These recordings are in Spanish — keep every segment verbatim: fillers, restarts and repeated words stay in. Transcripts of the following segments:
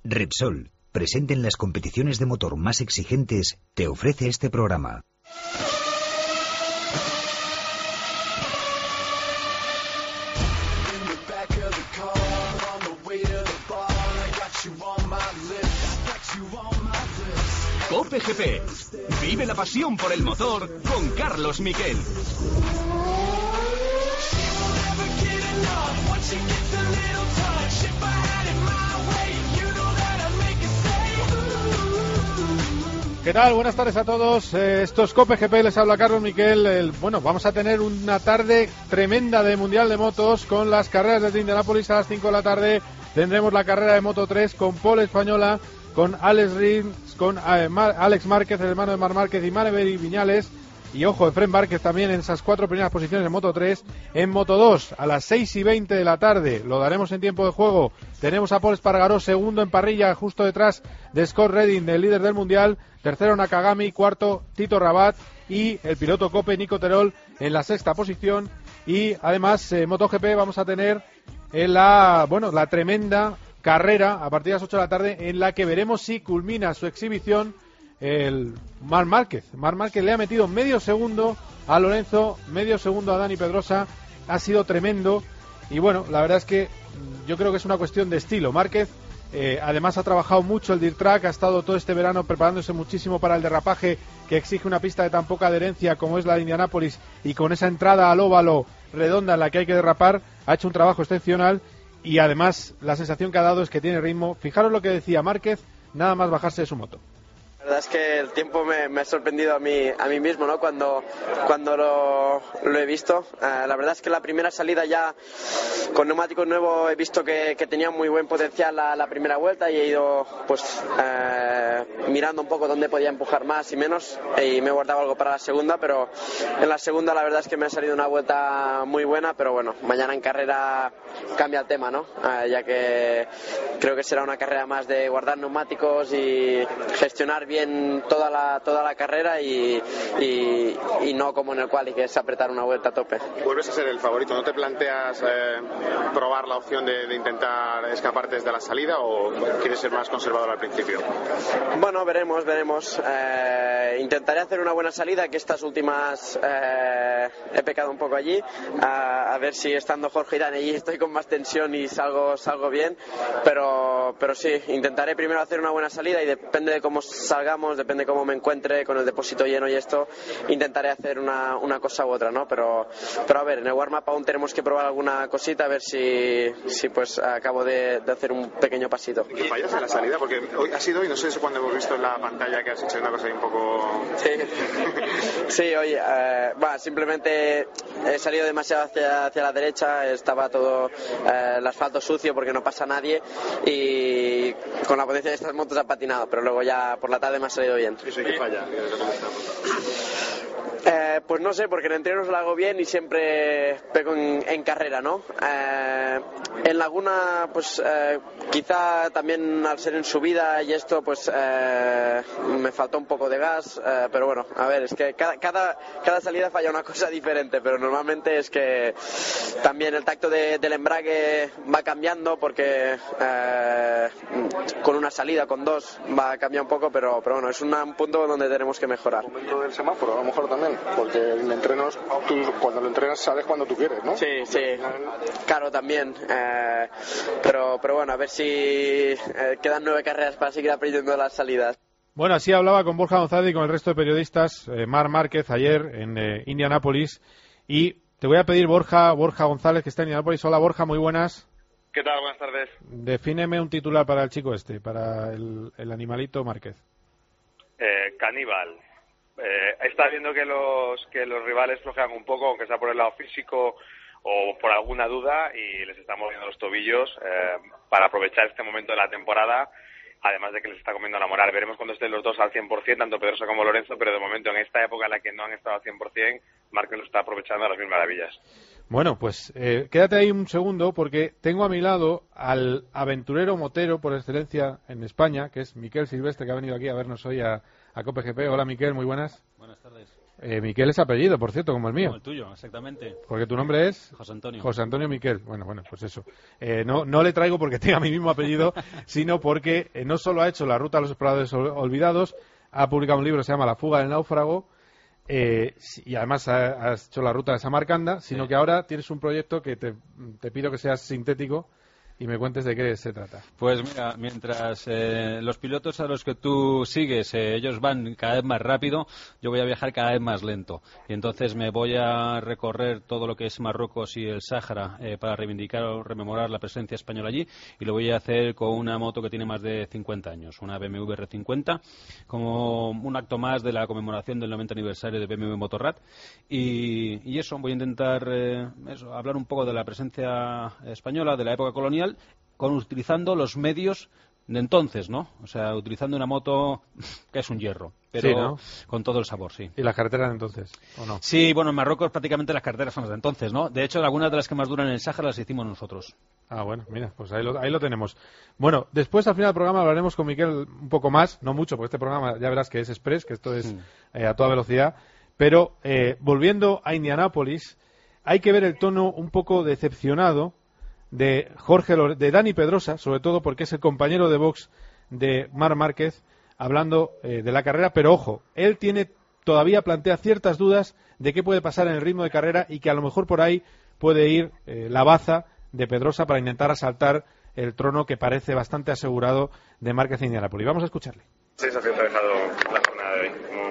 Repsol, presente en las competiciones de motor más exigentes, te ofrece este programa. COPE G P. Vive la pasión por el motor con Carlos Miquel. ¿Qué tal? Buenas tardes a todos. Eh, esto es COPE G P, les habla Carlos Miquel. El, bueno, vamos a tener una tarde tremenda de Mundial de Motos con las carreras desde Indianápolis a las cinco de la tarde. Tendremos la carrera de Moto tres con pole española, con Alex Rins, con eh, Mar, Alex Márquez, el hermano de Mar Márquez, y Maverick Viñales. Y ojo, Efrén Márquez también en esas cuatro primeras posiciones en Moto tres. En Moto dos, a las seis y veinte de la tarde, lo daremos en tiempo de juego. Tenemos a Paul Espargaró, segundo en parrilla, justo detrás de Scott Redding, del líder del Mundial. Tercero Nakagami, cuarto Tito Rabat y el piloto COPE Nico Terol en la sexta posición. Y además, en MotoGP vamos a tener en la, bueno, la tremenda carrera a partir de las ocho de la tarde en la que veremos si culmina su exhibición el Marc Márquez. Marc Márquez le ha metido medio segundo a Lorenzo, medio segundo a Dani Pedrosa. Ha sido tremendo y bueno, la verdad es que yo creo que es una cuestión de estilo. Márquez eh, además ha trabajado mucho el dirt track, ha estado todo este verano preparándose muchísimo para el derrapaje que exige una pista de tan poca adherencia como es la de Indianápolis, y con esa entrada al óvalo redonda en la que hay que derrapar ha hecho un trabajo excepcional y además la sensación que ha dado es que tiene ritmo. Fijaros lo que decía Márquez nada más bajarse de su moto. La verdad es que el tiempo me, me ha sorprendido a mí, a mí mismo, ¿no? Cuando, cuando lo, lo he visto. Uh, la verdad es que la primera salida ya con neumáticos nuevos he visto que, que tenía muy buen potencial la, la primera vuelta y he ido pues uh, mirando un poco dónde podía empujar más y menos y me he guardado algo para la segunda, pero en la segunda la verdad es que me ha salido una vuelta muy buena, pero bueno, mañana en carrera cambia el tema, ¿no? Uh, ya que creo que será una carrera más de guardar neumáticos y gestionar bien bien toda la toda la carrera y, y, y no como en el quali, que es apretar una vuelta a tope. Vuelves a ser el favorito, ¿no te planteas eh, probar la opción de, de intentar escaparte desde la salida o quieres ser más conservador al principio? Bueno, veremos, veremos. Eh, intentaré hacer una buena salida, que estas últimas eh, he pecado un poco allí, a, a ver si estando Jorge Irán allí estoy con más tensión y salgo salgo bien, pero, pero sí, intentaré primero hacer una buena salida y depende de cómo salga depende cómo me encuentre con el depósito lleno y esto, intentaré hacer una, una cosa u otra, ¿no? Pero, pero a ver, en el warm-up aún tenemos que probar alguna cosita, a ver si, si pues acabo de, de hacer un pequeño pasito. ¿Y fallas en la salida? Porque hoy ha sido, y no sé si cuando hemos visto en la pantalla que has hecho una cosa ahí un poco... Sí, sí hoy, eh, bueno, simplemente he salido demasiado hacia, hacia la derecha, estaba todo eh, el asfalto sucio porque no pasa nadie y con la potencia de estas motos ha patinado, pero luego ya por la tarde me ha salido bien. ¿Eso qué falla? Eh, pues no sé, porque en entrenos lo hago bien y siempre pego en, en carrera, ¿no? Eh, en Laguna, pues eh, quizá también al ser en subida y esto, pues eh, me faltó un poco de gas, eh, pero bueno, a ver, es que cada, cada, cada salida falla una cosa diferente, pero normalmente es que también el tacto de, del embrague va cambiando porque eh, con una salida, con dos, va a cambiar un poco, pero, pero bueno, es una, un punto donde tenemos que mejorar. El momento del semáforo, a lo mejor también. Porque en entrenos, tú, cuando lo entrenas sabes cuando tú quieres, ¿no? Sí, sí, claro, también. Eh, pero, pero bueno, a ver si eh, quedan nueve carreras para seguir aprendiendo las salidas. Bueno, así hablaba con Borja González y con el resto de periodistas eh, Marc Márquez ayer en eh, Indianápolis. Y te voy a pedir, Borja, Borja González, que está en Indianápolis. Hola, Borja, muy buenas. ¿Qué tal? Buenas tardes. Defíneme un titular para el chico este, para el, el animalito Márquez. Eh, caníbal. Eh, está viendo que los que los rivales flojean un poco, aunque sea por el lado físico o por alguna duda, y les está moviendo los tobillos eh, para aprovechar este momento de la temporada, además de que les está comiendo la moral. Veremos cuando estén los dos al cien por ciento, tanto Pedrosa como Lorenzo, pero de momento en esta época en la que no han estado al cien por ciento, Márquez lo está aprovechando a las mil maravillas. Bueno, pues eh, quédate ahí un segundo, porque tengo a mi lado al aventurero motero por excelencia en España, que es Miquel Silvestre, que ha venido aquí a vernos hoy a, a COPE G P. Hola, Miquel, muy buenas. Buenas tardes. Eh, Miquel es apellido, por cierto, como el mío. Como el tuyo, exactamente. Porque tu nombre es... José Antonio. José Antonio Miquel. Bueno, bueno, pues eso. Eh, no, no le traigo porque tenga mi mismo apellido, sino porque eh, no solo ha hecho la ruta a los exploradores olvidados, ha publicado un libro que se llama La fuga del náufrago, eh, y además ha, has hecho la ruta de Samarcanda, sino sí. que ahora tienes un proyecto que te, te pido que seas sintético y me cuentes de qué se trata. Pues mira, mientras eh, los pilotos a los que tú sigues, eh, ellos van cada vez más rápido, yo voy a viajar cada vez más lento. Y entonces me voy a recorrer todo lo que es Marruecos y el Sáhara eh, para reivindicar o rememorar la presencia española allí, y lo voy a hacer con una moto que tiene más de cincuenta años, una B M W R cincuenta, como un acto más de la conmemoración del noventa aniversario de B M W Motorrad. Y, y eso, voy a intentar eh, eso, hablar un poco de la presencia española de la época colonial, con utilizando los medios de entonces, ¿no? O sea, utilizando una moto que es un hierro, pero sí, ¿no? Con todo el sabor, sí. ¿Y las carreteras de entonces, o no? Sí, bueno, en Marruecos prácticamente las carreteras son las de entonces, ¿no? De hecho, algunas de las que más duran en el Sáhara las hicimos nosotros. Ah, bueno, mira, pues ahí lo, ahí lo tenemos. Bueno, después al final del programa hablaremos con Miquel un poco más, no mucho, porque este programa ya verás que es express, que esto es mm. eh, a toda velocidad, pero eh, volviendo a Indianápolis, hay que ver el tono un poco decepcionado de Jorge Lore- de Dani Pedrosa, sobre todo porque es el compañero de box de Marc Márquez, hablando eh, de la carrera, pero ojo, él tiene todavía plantea ciertas dudas de qué puede pasar en el ritmo de carrera y que a lo mejor por ahí puede ir eh, la baza de Pedrosa para intentar asaltar el trono que parece bastante asegurado de Márquez e Indianápolis. Vamos a escucharle. ¿Qué sensación te ha dejado la jornada de hoy?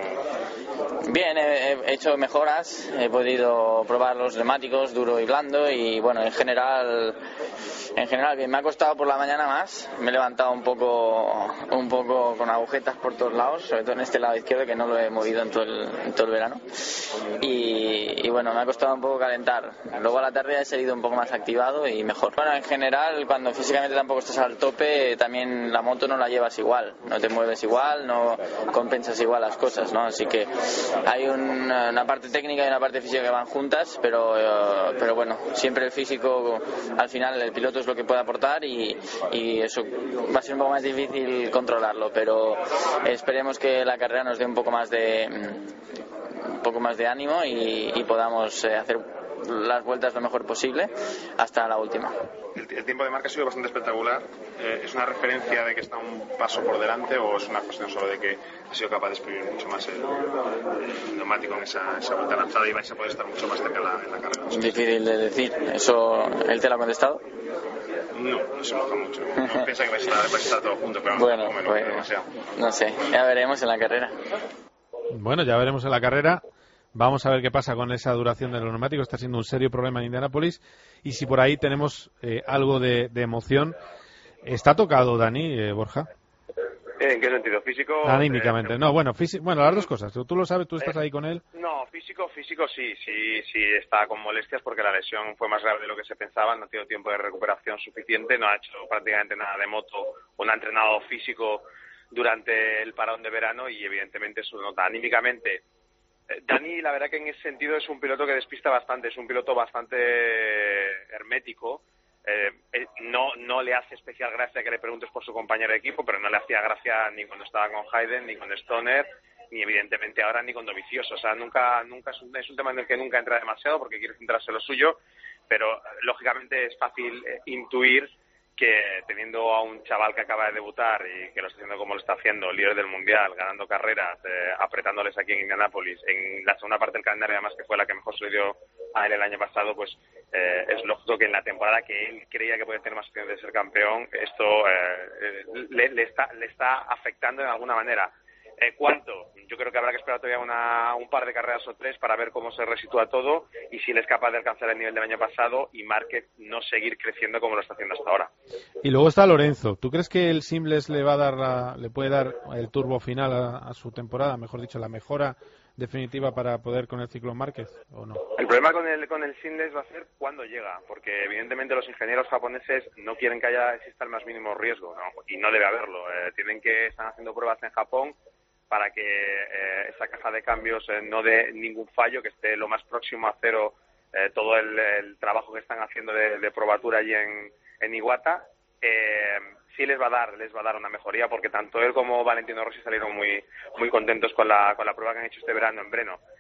Bien, he, he hecho mejoras, he podido probar los neumáticos duro y blando y bueno, en general, en general bien. Me ha costado por la mañana más, me he levantado un poco, un poco con agujetas por todos lados, sobre todo en este lado izquierdo que no lo he movido en todo el, en todo el verano y, y bueno, me ha costado un poco calentar. Luego a la tarde he salido un poco más activado y mejor. Bueno, en general, cuando físicamente tampoco estás al tope, también la moto no la llevas igual, no te mueves igual, no compensas igual las cosas, ¿no? Así que hay una, una parte técnica y una parte física que van juntas, pero, uh, pero bueno, siempre el físico, al final el piloto es lo que puede aportar y, y eso va a ser un poco más difícil controlarlo, pero esperemos que la carrera nos dé un poco más de, un poco más de ánimo y, y podamos eh, hacer las vueltas lo mejor posible hasta la última. El, el tiempo de marca ha sido bastante espectacular. Eh, ¿Es una referencia de que está un paso por delante o es una cuestión solo de que ha sido capaz de exprimir mucho más el, el neumático en esa, esa vuelta lanzada y vais a poder estar mucho más cerca en la, en la carrera? Es difícil de decir. ¿Eso él te lo ha contestado? No, no se enoja mucho. No piensa que vais a estar, vais a estar todos juntos, pero bueno, no, pues, demasiado. No sé, ya veremos en la carrera. Bueno, ya veremos en la carrera. Vamos a ver qué pasa con esa duración de los neumáticos. Está siendo un serio problema en Indianápolis. Y si por ahí tenemos eh, algo de, de emoción. ¿Está tocado, Dani, eh, Borja? ¿En qué sentido? ¿Físico? Anímicamente. Eh, No, bueno, físico, bueno, las dos cosas. Tú lo sabes, tú estás ahí con él. No, físico, físico sí, sí, sí está con molestias porque la lesión fue más grave de lo que se pensaba. No ha tenido tiempo de recuperación suficiente. No ha hecho prácticamente nada de moto. O no ha entrenado físico durante el parón de verano y evidentemente eso nota anímicamente. Dani, la verdad que en ese sentido es un piloto que despista bastante, es un piloto bastante hermético. Eh, no, no le hace especial gracia que le preguntes por su compañero de equipo, pero no le hacía gracia ni cuando estaba con Hayden, ni con Stoner, ni evidentemente ahora ni con Dovizioso. O sea, nunca, nunca es un, es un tema en el que nunca entra demasiado porque quiere centrarse en lo suyo, pero lógicamente es fácil eh, intuir que teniendo a un chaval que acaba de debutar y que lo está haciendo como lo está haciendo, líder del mundial, ganando carreras, eh, apretándoles aquí en Indianápolis, en la segunda parte del calendario además que fue la que mejor se le dio a él el año pasado, pues eh, es lógico que en la temporada que él creía que podía tener más opciones de ser campeón, esto eh, le, le, está, le está afectando de alguna manera. Eh, ¿Cuánto? Yo creo que habrá que esperar todavía una, un par de carreras o tres para ver cómo se resitúa todo y si él es capaz de alcanzar el nivel del año pasado y Márquez no seguir creciendo como lo está haciendo hasta ahora. Y luego está Lorenzo. ¿Tú crees que el Simples le va a dar la, le puede dar el turbo final a, a su temporada? Mejor dicho, la mejora definitiva para poder con el ciclo Márquez, ¿o no? El problema con el con el Simples va a ser cuándo llega, porque evidentemente los ingenieros japoneses no quieren que haya exista el más mínimo riesgo, ¿no? Y no debe haberlo. Eh, tienen que están haciendo pruebas en Japón para que eh, esa caja de cambios eh, no dé ningún fallo, que esté lo más próximo a cero eh, todo el, el trabajo que están haciendo de, de probatura allí en, en Iwata. Eh, sí les va a dar les va a dar una mejoría porque tanto él como Valentino Rossi salieron muy muy contentos con la con la prueba que han hecho este verano en Breno.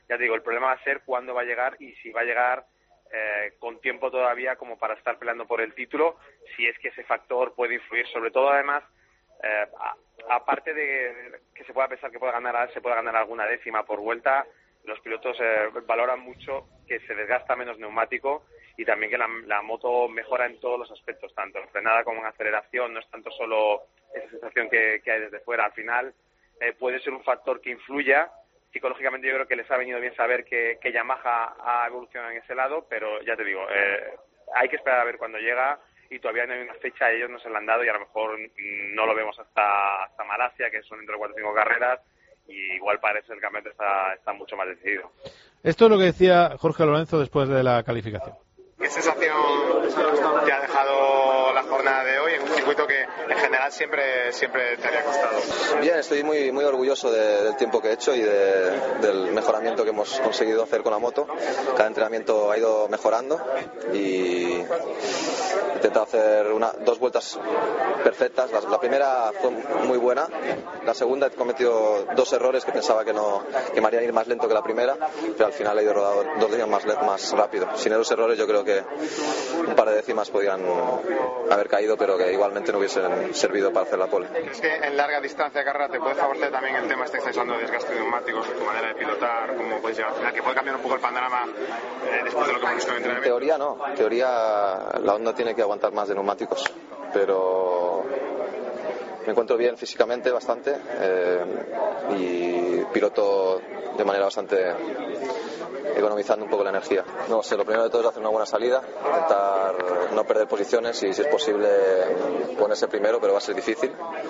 Ya te digo, el problema va a ser cuándo va a llegar y si va a llegar eh, con tiempo todavía como para estar peleando por el título, si es que ese factor puede influir. Sobre todo, además, eh, a, aparte de que se pueda pensar que pueda ganar, se pueda ganar alguna décima por vuelta, los pilotos eh, valoran mucho que se desgasta menos neumático y también que la, la moto mejora en todos los aspectos, tanto en frenada como en aceleración. No es tanto solo esa sensación que, que hay desde fuera. Al final eh, puede ser un factor que influya. Psicológicamente yo creo que les ha venido bien saber que, que Yamaha ha evolucionado en ese lado, pero ya te digo, eh, hay que esperar a ver cuándo llega y todavía no hay una fecha, ellos no se la han dado y a lo mejor no lo vemos hasta, hasta Malasia, que son entre cuatro o cinco carreras, y igual parece que el campeonato está, está mucho más decidido. Esto es lo que decía Jorge Lorenzo después de la calificación. ¿Qué sensación te ha dejado la jornada de hoy en un circuito que en general siempre siempre te había costado? Bien, estoy muy muy orgulloso de, del tiempo que he hecho y de, del mejoramiento que hemos conseguido hacer con la moto. Cada entrenamiento ha ido mejorando y he intentado hacer una, dos vueltas perfectas. La, la primera fue muy buena, la segunda he cometido dos errores que pensaba que no que me harían ir más lento que la primera, pero al final he ido rodado dos décimas más, más rápido. Sin esos errores yo creo que un par de décimas podían haber caído, pero que igualmente no hubiesen servido para hacer la pole. ¿Es que en larga distancia de carrera te puede favorecer también el tema este que estáis hablando de desgaste de neumáticos, tu manera de pilotar, cómo puedes llegar al final, que puede cambiar un poco el panorama eh, después de lo que hemos visto en el entrenamiento? En teoría no, en teoría la Honda tiene que aguantar más de neumáticos, pero me encuentro bien físicamente bastante eh, y piloto de manera bastante economizando un poco la energía. No sé, lo primero de todo es hacer una buena salida, intentar no perder posiciones y si es posible ponerse primero, pero va a ser difícil.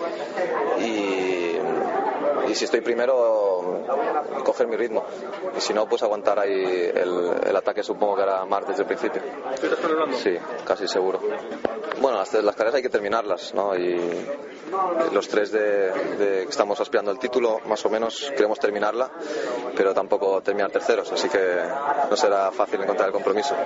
Y, y si estoy primero, coger mi ritmo. Y si no, pues aguantar ahí el, el ataque, supongo que hará Marc desde el principio. ¿Tú estás hablando? Sí, casi seguro. Bueno, las, las carreras hay que terminarlas, ¿no? Y los tres de, de que estamos aspirando al título, más o menos queremos terminarla, pero tampoco terminar terceros, así que no será fácil encontrar el compromiso.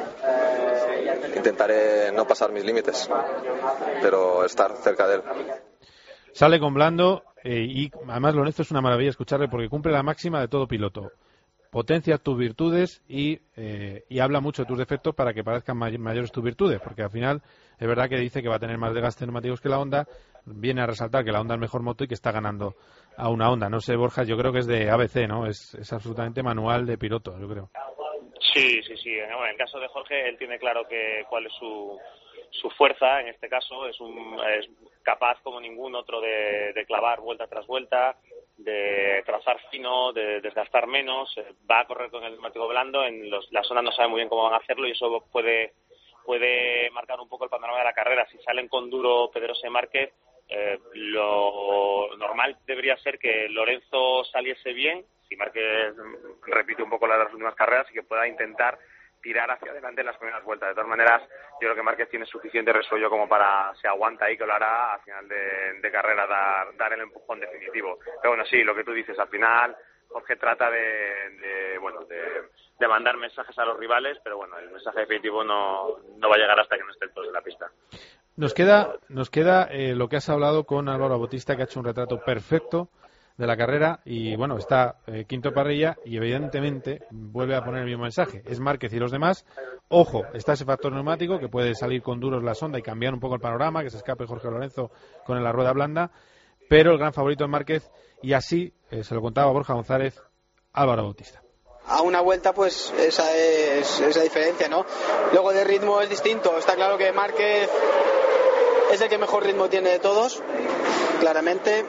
Intentaré no pasar mis límites, pero estar cerca de él. Sale con blando eh, y además Lorenzo es una maravilla escucharle porque cumple la máxima de todo piloto. Potencia tus virtudes y, eh, y habla mucho de tus defectos para que parezcan may- mayores tus virtudes, porque al final es verdad que dice que va a tener más desgaste neumáticos que la Honda, viene a resaltar que la Honda es mejor moto y que está ganando a una Honda. No sé, Borja, yo creo que es de A B C, ¿no? Es, es absolutamente manual de piloto, yo creo. Sí, sí, sí. Bueno, en el caso de Jorge, él tiene claro que cuál es su, su fuerza, en este caso, es, un, es capaz como ningún otro de, de clavar vuelta tras vuelta, de trazar fino, de desgastar menos, va a correr con el neumático blando, en los, la zona no sabe muy bien cómo van a hacerlo y eso puede puede marcar un poco el panorama de la carrera. Si salen con duro Pedrosa y Márquez, eh, lo normal debería ser que Lorenzo saliese bien, si Márquez repite un poco las últimas carreras y que pueda intentar tirar hacia adelante en las primeras vueltas. De todas maneras, yo creo que Márquez tiene suficiente resuello como para, se aguanta ahí, que lo hará al final de, de carrera, dar, dar el empujón definitivo. Pero bueno, sí, lo que tú dices, al final Jorge trata de, de bueno, de, de mandar mensajes a los rivales, pero bueno, el mensaje definitivo no, no va a llegar hasta que no estén todos en la pista. Nos queda, nos queda eh, lo que has hablado con Álvaro Bautista, que ha hecho un retrato perfecto de la carrera y bueno, está eh, quinto parrilla y evidentemente vuelve a poner el mismo mensaje. Es Márquez y los demás. Ojo, está ese factor neumático que puede salir con duros la sonda y cambiar un poco el panorama, que se escape Jorge Lorenzo con la rueda blanda, pero el gran favorito es Márquez y así eh, se lo contaba Borja González, Álvaro Bautista. A una vuelta pues esa es esa diferencia, ¿no? Luego de ritmo es distinto. Está claro que Márquez es el que mejor ritmo tiene de todos, claramente,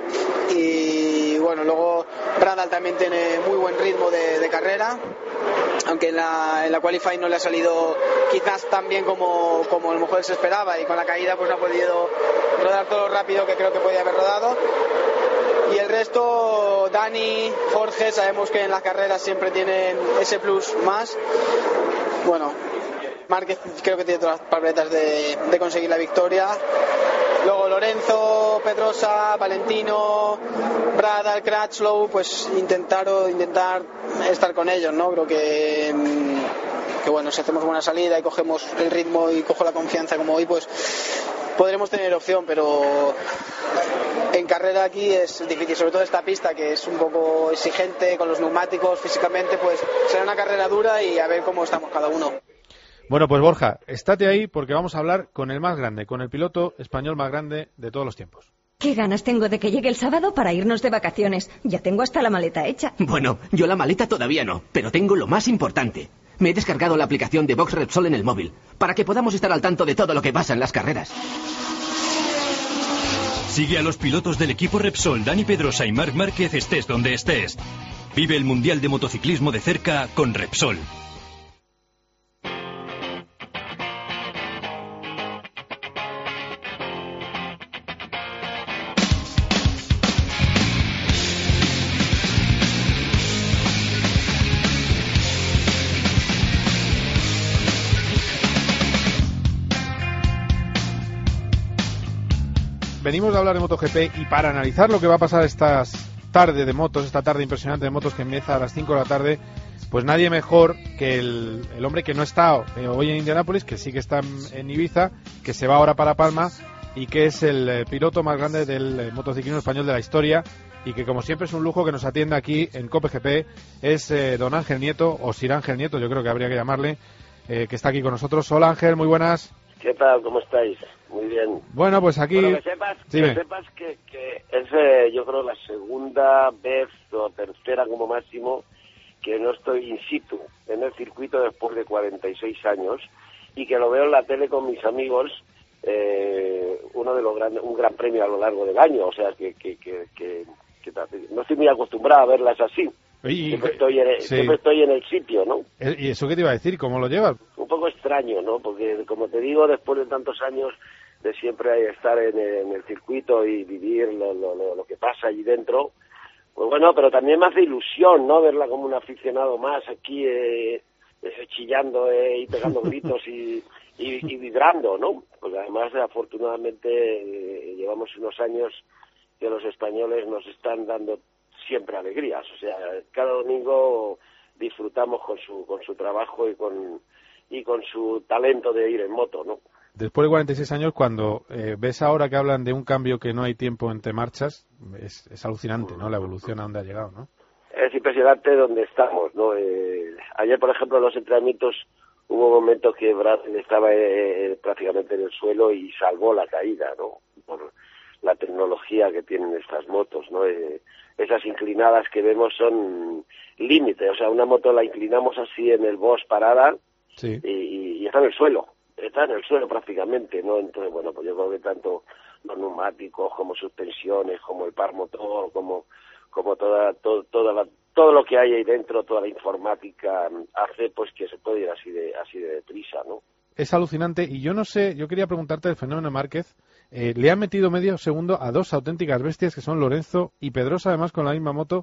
y bueno, luego Bradal también tiene muy buen ritmo de, de carrera, aunque en la, en la Qualify no le ha salido quizás tan bien como, como a lo mejor se esperaba, y con la caída pues no ha podido rodar todo lo rápido que creo que podía haber rodado. Y el resto, Dani, Jorge, sabemos que en las carreras siempre tienen ese plus más. Bueno, Márquez creo que tiene todas las papeletas de, de conseguir la victoria. Luego Lorenzo, Pedrosa, Valentino, Bradal, Crutchlow, pues intentar intentar estar con ellos, ¿no? Creo que, que bueno, si hacemos buena salida y cogemos el ritmo y cojo la confianza como hoy, pues podremos tener opción, pero en carrera aquí es difícil, sobre todo esta pista que es un poco exigente con los neumáticos físicamente, pues será una carrera dura y a ver cómo estamos cada uno. Bueno, pues Borja, estate ahí porque vamos a hablar con el más grande, con el piloto español más grande de todos los tiempos. Qué ganas tengo de que llegue el sábado para irnos de vacaciones. Ya tengo hasta la maleta hecha. Bueno, yo la maleta todavía no, pero tengo lo más importante. Me he descargado la aplicación de Box Repsol en el móvil, para que podamos estar al tanto de todo lo que pasa en las carreras. Sigue a los pilotos del equipo Repsol, Dani Pedrosa y Marc Márquez, estés donde estés. Vive el Mundial de Motociclismo de cerca con Repsol. Venimos de hablar de MotoGP y para analizar lo que va a pasar esta tarde de motos, esta tarde impresionante de motos que empieza a las cinco de la tarde, pues nadie mejor que el, el hombre que no está eh, hoy en Indianápolis, que sí que está en, en Ibiza, que se va ahora para Palma y que es el eh, piloto más grande del eh, motociclismo español de la historia y que como siempre es un lujo que nos atienda aquí en COPE-G P, es eh, don Ángel Nieto, o Sir Ángel Nieto, yo creo que habría que llamarle, eh, que está aquí con nosotros. Hola Ángel, muy buenas. ¿Qué tal? ¿Cómo estáis? Muy bien. Bueno, pues aquí... Bueno, que sepas, que, sepas que, que es, eh, yo creo, la segunda vez o tercera como máximo que no estoy in situ en el circuito después de cuarenta y seis años y que lo veo en la tele con mis amigos, eh, uno de los grandes, un gran premio a lo largo del año, o sea, que, que, que, que, que no estoy muy acostumbrado a verlas así. Y, siempre, estoy en el, sí. siempre estoy en el sitio, ¿no? ¿Y eso qué te iba a decir? ¿Cómo lo llevas? Un poco extraño, ¿no? Porque, como te digo, después de tantos años de siempre estar en el, en el circuito y vivir lo, lo, lo, lo que pasa allí dentro, pues bueno, pero también me hace ilusión, ¿no? Verla como un aficionado más aquí, eh, eh, chillando eh, y pegando gritos y, y, y vibrando, ¿no? Porque además, afortunadamente, eh, llevamos unos años que los españoles nos están dando siempre alegrías, o sea, cada domingo disfrutamos con su con su trabajo y con y con su talento de ir en moto, ¿no? Después de cuarenta y seis años, cuando eh, ves ahora que hablan de un cambio que no hay tiempo entre marchas, es, es alucinante, ¿no? La evolución a donde ha llegado, ¿no? Es impresionante donde estamos, ¿no? Eh, ayer, por ejemplo, en los entrenamientos hubo momentos que Brad estaba eh, prácticamente en el suelo y salvó la caída, ¿no? Por la tecnología que tienen estas motos, ¿no? Eh, esas inclinadas que vemos son límite, o sea, una moto la inclinamos así en el boss parada sí. y, y está en el suelo, está en el suelo prácticamente, ¿no? Entonces, bueno, pues yo creo que tanto los neumáticos como suspensiones, como el par motor, como como toda todo, toda la, todo lo que hay ahí dentro, toda la informática hace pues que se puede ir así de así de deprisa, ¿no? Es alucinante y yo no sé, yo quería preguntarte del fenómeno Márquez. Eh, le han metido medio segundo a dos auténticas bestias que son Lorenzo y Pedrosa, además con la misma moto.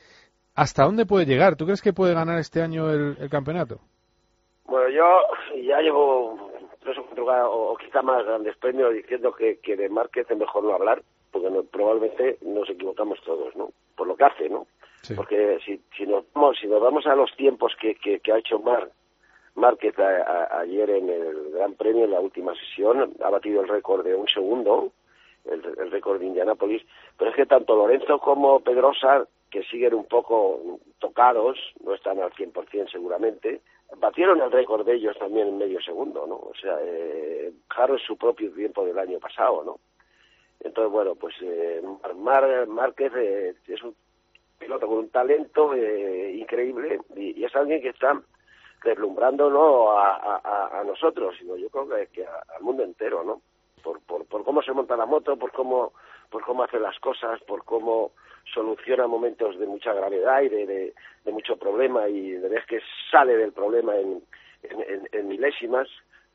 ¿Hasta dónde puede llegar? ¿Tú crees que puede ganar este año el, el campeonato? Bueno, yo ya llevo tres o cuatro o, o quizá más grandes premios diciendo que, que de Márquez es mejor no hablar, porque no, probablemente nos equivocamos todos, ¿no? Por lo que hace, ¿no? Sí. Porque si, si, nos vamos, si nos vamos a los tiempos que, que, que ha hecho Mar, Márquez a, a, ayer en el Gran Premio, en la última sesión, ha batido el récord de un segundo, el, el récord de Indianápolis, pero es que tanto Lorenzo como Pedrosa, que siguen un poco tocados, no están al cien por ciento seguramente, batieron el récord de ellos también en medio segundo, ¿no? O sea, eh, Jarro es su propio tiempo del año pasado, ¿no? Entonces, bueno, pues eh, Mar, Márquez eh, es un piloto con un talento eh, increíble y, y es alguien que está deslumbrando no a, a, a nosotros, sino yo creo que, que a, al mundo entero, ¿no? Por, por, por cómo se monta la moto, por cómo, por cómo hace las cosas, por cómo soluciona momentos de mucha gravedad y de, de, de mucho problema y de vez que sale del problema en, en, en, en milésimas,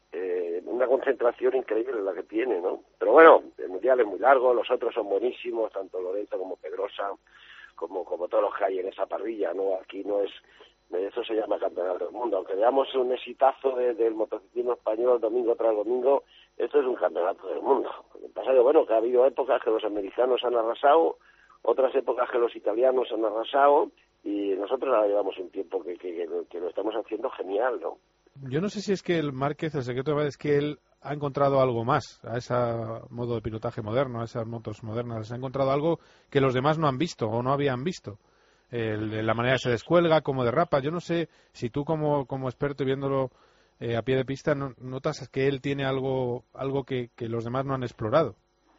eh, una concentración increíble la que tiene, ¿no? Pero bueno, el mundial es muy largo, los otros son buenísimos, tanto Lorenzo como Pedrosa, como, como todos los que hay en esa parrilla, ¿no? Aquí no es... Eso se llama campeonato del mundo. Aunque veamos un exitazo de, del motociclismo español domingo tras domingo, esto es un campeonato del mundo. En pasado, bueno, que ha habido épocas que los americanos han arrasado, otras épocas que los italianos han arrasado, y nosotros ahora llevamos un tiempo que, que, que, que lo estamos haciendo genial, ¿no? Yo no sé si es que el Márquez, el secreto es que él ha encontrado algo más a ese modo de pilotaje moderno, a esas motos modernas. Ha encontrado algo que los demás no han visto o no habían visto. El, la manera que se descuelga, cómo derrapa. Yo no sé si tú como, como experto y viéndolo eh, a pie de pista no, notas que él tiene algo algo que, que los demás no han explorado.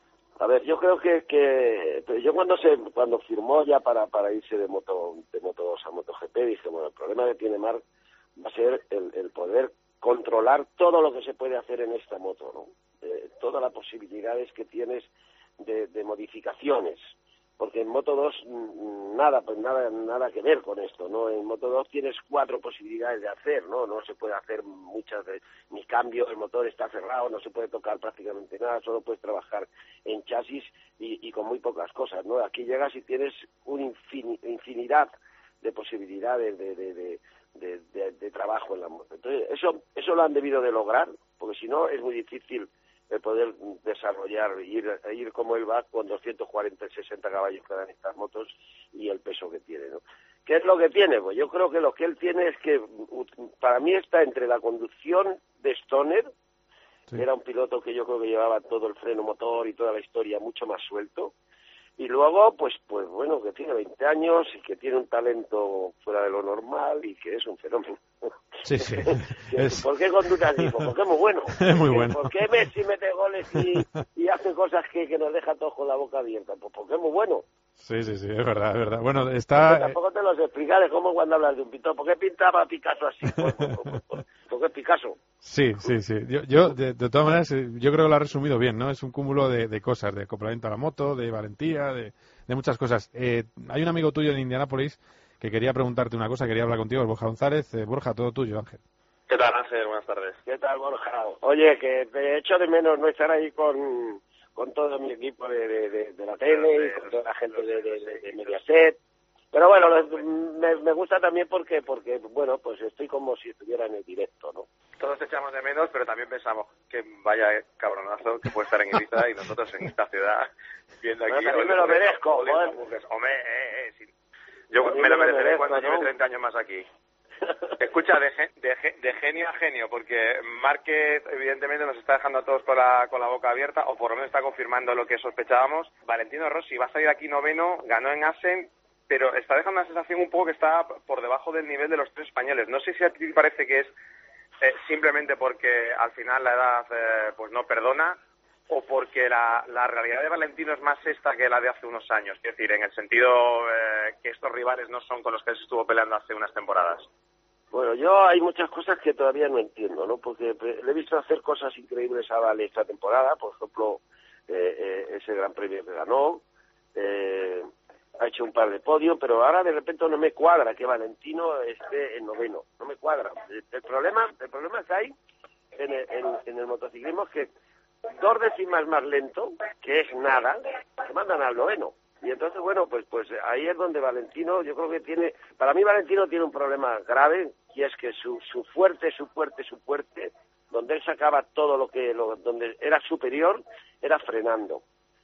A ver, yo creo que, que yo cuando se cuando firmó ya para para irse de moto de Moto dos a MotoGP dije, bueno, el problema que tiene Marc va a ser el, el poder controlar todo lo que se puede hacer en esta moto, ¿no? Eh, todas las posibilidades que tienes de, de modificaciones, porque en Moto dos nada, pues nada, nada que ver con esto, ¿no? En Moto dos tienes cuatro posibilidades de hacer, ¿no? No se puede hacer muchas de, ni cambio, el motor está cerrado, no se puede tocar prácticamente nada, solo puedes trabajar en chasis y, y con muy pocas cosas, ¿no? Aquí llegas y tienes una infin, infinidad de posibilidades de, de, de De, de, de trabajo en la moto. Entonces, eso eso lo han debido de lograr, porque si no es muy difícil el poder desarrollar, ir ir como él va con doscientos cuarenta y sesenta caballos que dan estas motos y el peso que tiene, ¿no? ¿Qué es lo que tiene? Pues yo creo que lo que él tiene es que, para mí, está entre la conducción de Stoner, sí, que era un piloto que yo creo que llevaba todo el freno motor y toda la historia mucho más suelto, y luego, pues pues bueno, que tiene veinte años y que tiene un talento fuera de lo normal y que es un fenómeno. Sí, sí. Es... ¿Por qué conduce así? Pues porque es muy bueno. Es muy bueno. ¿Por qué Messi mete goles y, y hace cosas que, que nos deja todos con la boca abierta? Pues porque es muy bueno. Sí, sí, sí, es verdad, es verdad. Bueno, está... Porque tampoco te lo sé explicar, es como cuando hablas de un pintor. ¿Por qué pintaba Picasso así? Pues, pues, pues, pues, porque es Picasso. Sí, sí, sí. Yo, yo de, de todas maneras, yo creo que lo ha resumido bien, ¿no? Es un cúmulo de, de cosas, de acoplamiento a la moto, de valentía, de, de muchas cosas. Eh, hay un amigo tuyo en Indianápolis que quería preguntarte una cosa, quería hablar contigo, el Borja González. Eh, Borja, todo tuyo, Ángel. ¿Qué tal, Ángel? Buenas tardes. ¿Qué tal, Borja? Oye, que te echo de menos no estar ahí con, con todo mi equipo de, de, de, de la tele y con toda la gente de, de, de, de Mediaset. Pero bueno, me, me gusta también porque, porque, bueno, pues estoy como si estuviera en el directo, ¿no? Todos te echamos de menos, pero también pensamos que vaya cabronazo que puede estar en Ibiza y nosotros en esta ciudad viendo aquí... Bueno, también me lo merezco, joder. Hombre, eh, eh, sí. Yo me lo mereceré cuando lleve treinta años más aquí. Escucha, de, de, de genio a genio, porque Márquez evidentemente nos está dejando a todos con la, con la boca abierta, o por lo menos está confirmando lo que sospechábamos. Valentino Rossi va a salir aquí noveno, ganó en Assen, pero está dejando una sensación un poco que está por debajo del nivel de los tres españoles. No sé si a ti te parece que es eh, simplemente porque al final la edad eh, pues no perdona, o porque la, la realidad de Valentino es más esta que la de hace unos años. Es decir, en el sentido eh, que estos rivales no son con los que se estuvo peleando hace unas temporadas. Bueno, yo hay muchas cosas que todavía no entiendo, ¿no? Porque le he visto hacer cosas increíbles a Vale esta temporada, por ejemplo, eh, eh, ese gran premio que ganó, eh, ha hecho un par de podios, pero ahora de repente no me cuadra que Valentino esté en noveno, no me cuadra. El, el problema el problema que hay en el, en, en el motociclismo es que dos décimas más lento, que es nada, se mandan al noveno. Y entonces, bueno, pues pues ahí es donde Valentino, yo creo que tiene, para mí Valentino tiene un problema grave, y es que su su fuerte, su fuerte, su fuerte, donde él sacaba todo lo que, lo, donde era superior, era frenando.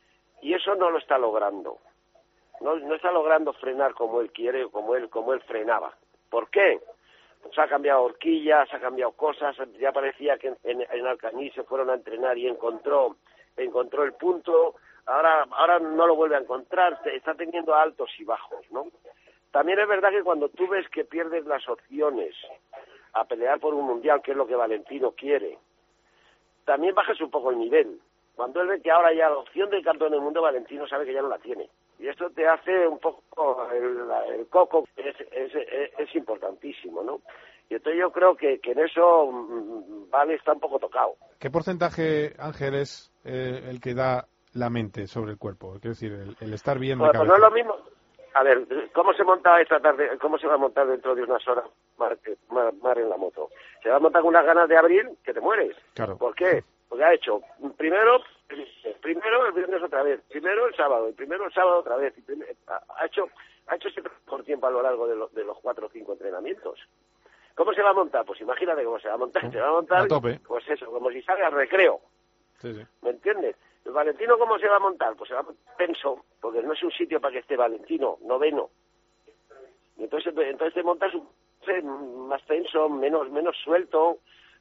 Y eso no lo está logrando. No, no está logrando frenar como él quiere o como él, como él frenaba. ¿Por qué? Se ha cambiado horquillas, se ha cambiado cosas, ya parecía que en, en Alcañiz se fueron a entrenar y encontró encontró el punto, ahora ahora no lo vuelve a encontrar, está teniendo altos y bajos, ¿no? También es verdad que cuando tú ves que pierdes las opciones a pelear por un mundial, que es lo que Valentino quiere, también bajas un poco el nivel. Cuando él ve que ahora ya la opción del campeón del mundo, Valentino sabe que ya no la tiene. Y esto te hace un poco el, el coco, es, es, es, es importantísimo, ¿no? Y entonces yo creo que, que en eso Vale está un poco tocado. ¿Qué porcentaje, Ángel, es eh, el que da la mente sobre el cuerpo? Quiero decir, el, el estar bien de pues, cabeza. Pues no es lo mismo. A ver, ¿cómo se monta esta tarde? ¿Cómo se va a montar dentro de unas horas Mar, Mar, Mar en la moto? Se va a montar con unas ganas de abril que te mueres. Claro. ¿Por qué? Porque ha hecho primero primero el viernes otra vez, primero el sábado, y primero el sábado otra vez. Y primer, ha hecho ha hecho siempre por tiempo a lo largo de, lo, de los cuatro o cinco entrenamientos. ¿Cómo se va a montar? Pues imagínate cómo se va a montar. Se va a montar, a tope. Pues eso, como si sale al recreo. Sí, sí. ¿Me entiendes? ¿El Valentino cómo se va a montar? Pues se va a montar tenso, porque no es un sitio para que esté Valentino, noveno. Y entonces, entonces te montas un, más tenso, menos menos suelto,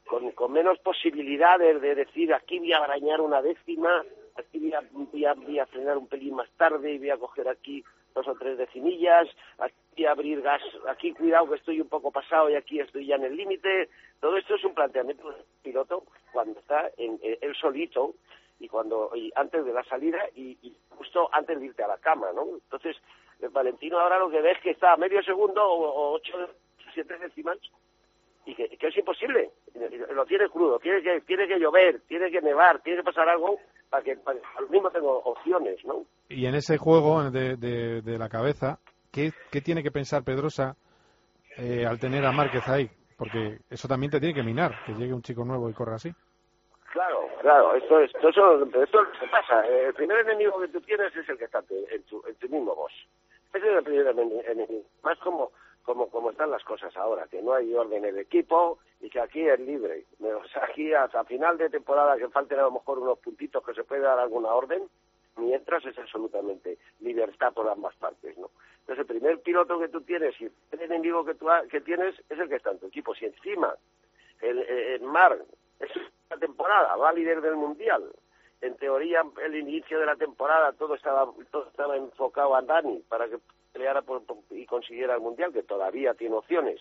con, con menos posibilidades de decir aquí voy a arañar una décima, aquí voy a, voy, a, voy a frenar un pelín más tarde y voy a coger aquí dos o tres decimillas, aquí voy a abrir gas, aquí cuidado que estoy un poco pasado y aquí estoy ya en el límite. Todo esto es un planteamiento del piloto cuando está en, en, él solito y cuando y antes de la salida y, y justo antes de irte a la cama, ¿no? Entonces, el Valentino ahora lo que ve es que está a medio segundo o, o ocho, siete décimas y que, que es imposible. Lo tiene crudo, tiene que tiene que llover, tiene que nevar, tiene que pasar algo para que, para que al mismo tengo opciones, ¿no? Y en ese juego de, de, de la cabeza, ¿qué, qué tiene que pensar Pedrosa eh, al tener a Márquez ahí? Porque eso también te tiene que minar, que llegue un chico nuevo y corra así. Claro, claro, esto es, esto, eso, esto es lo que pasa. El primer enemigo que tú tienes es el que está en tu, en tu mismo boss. Ese es el primer enemigo. Más como, como, como están las cosas ahora, que no hay orden en el equipo y que aquí es libre. O sea, aquí hasta final de temporada que falten a lo mejor unos puntitos que se puede dar alguna orden, mientras es absolutamente libertad por ambas partes, ¿no? Entonces el primer piloto que tú tienes y el enemigo que tú ha, que tienes es el que está en tu equipo. Si encima el, el, el Mar es la temporada, va líder del mundial. En teoría, el inicio de la temporada todo estaba todo estaba enfocado a Dani para que peleara por, por, y consiguiera el mundial, que todavía tiene opciones.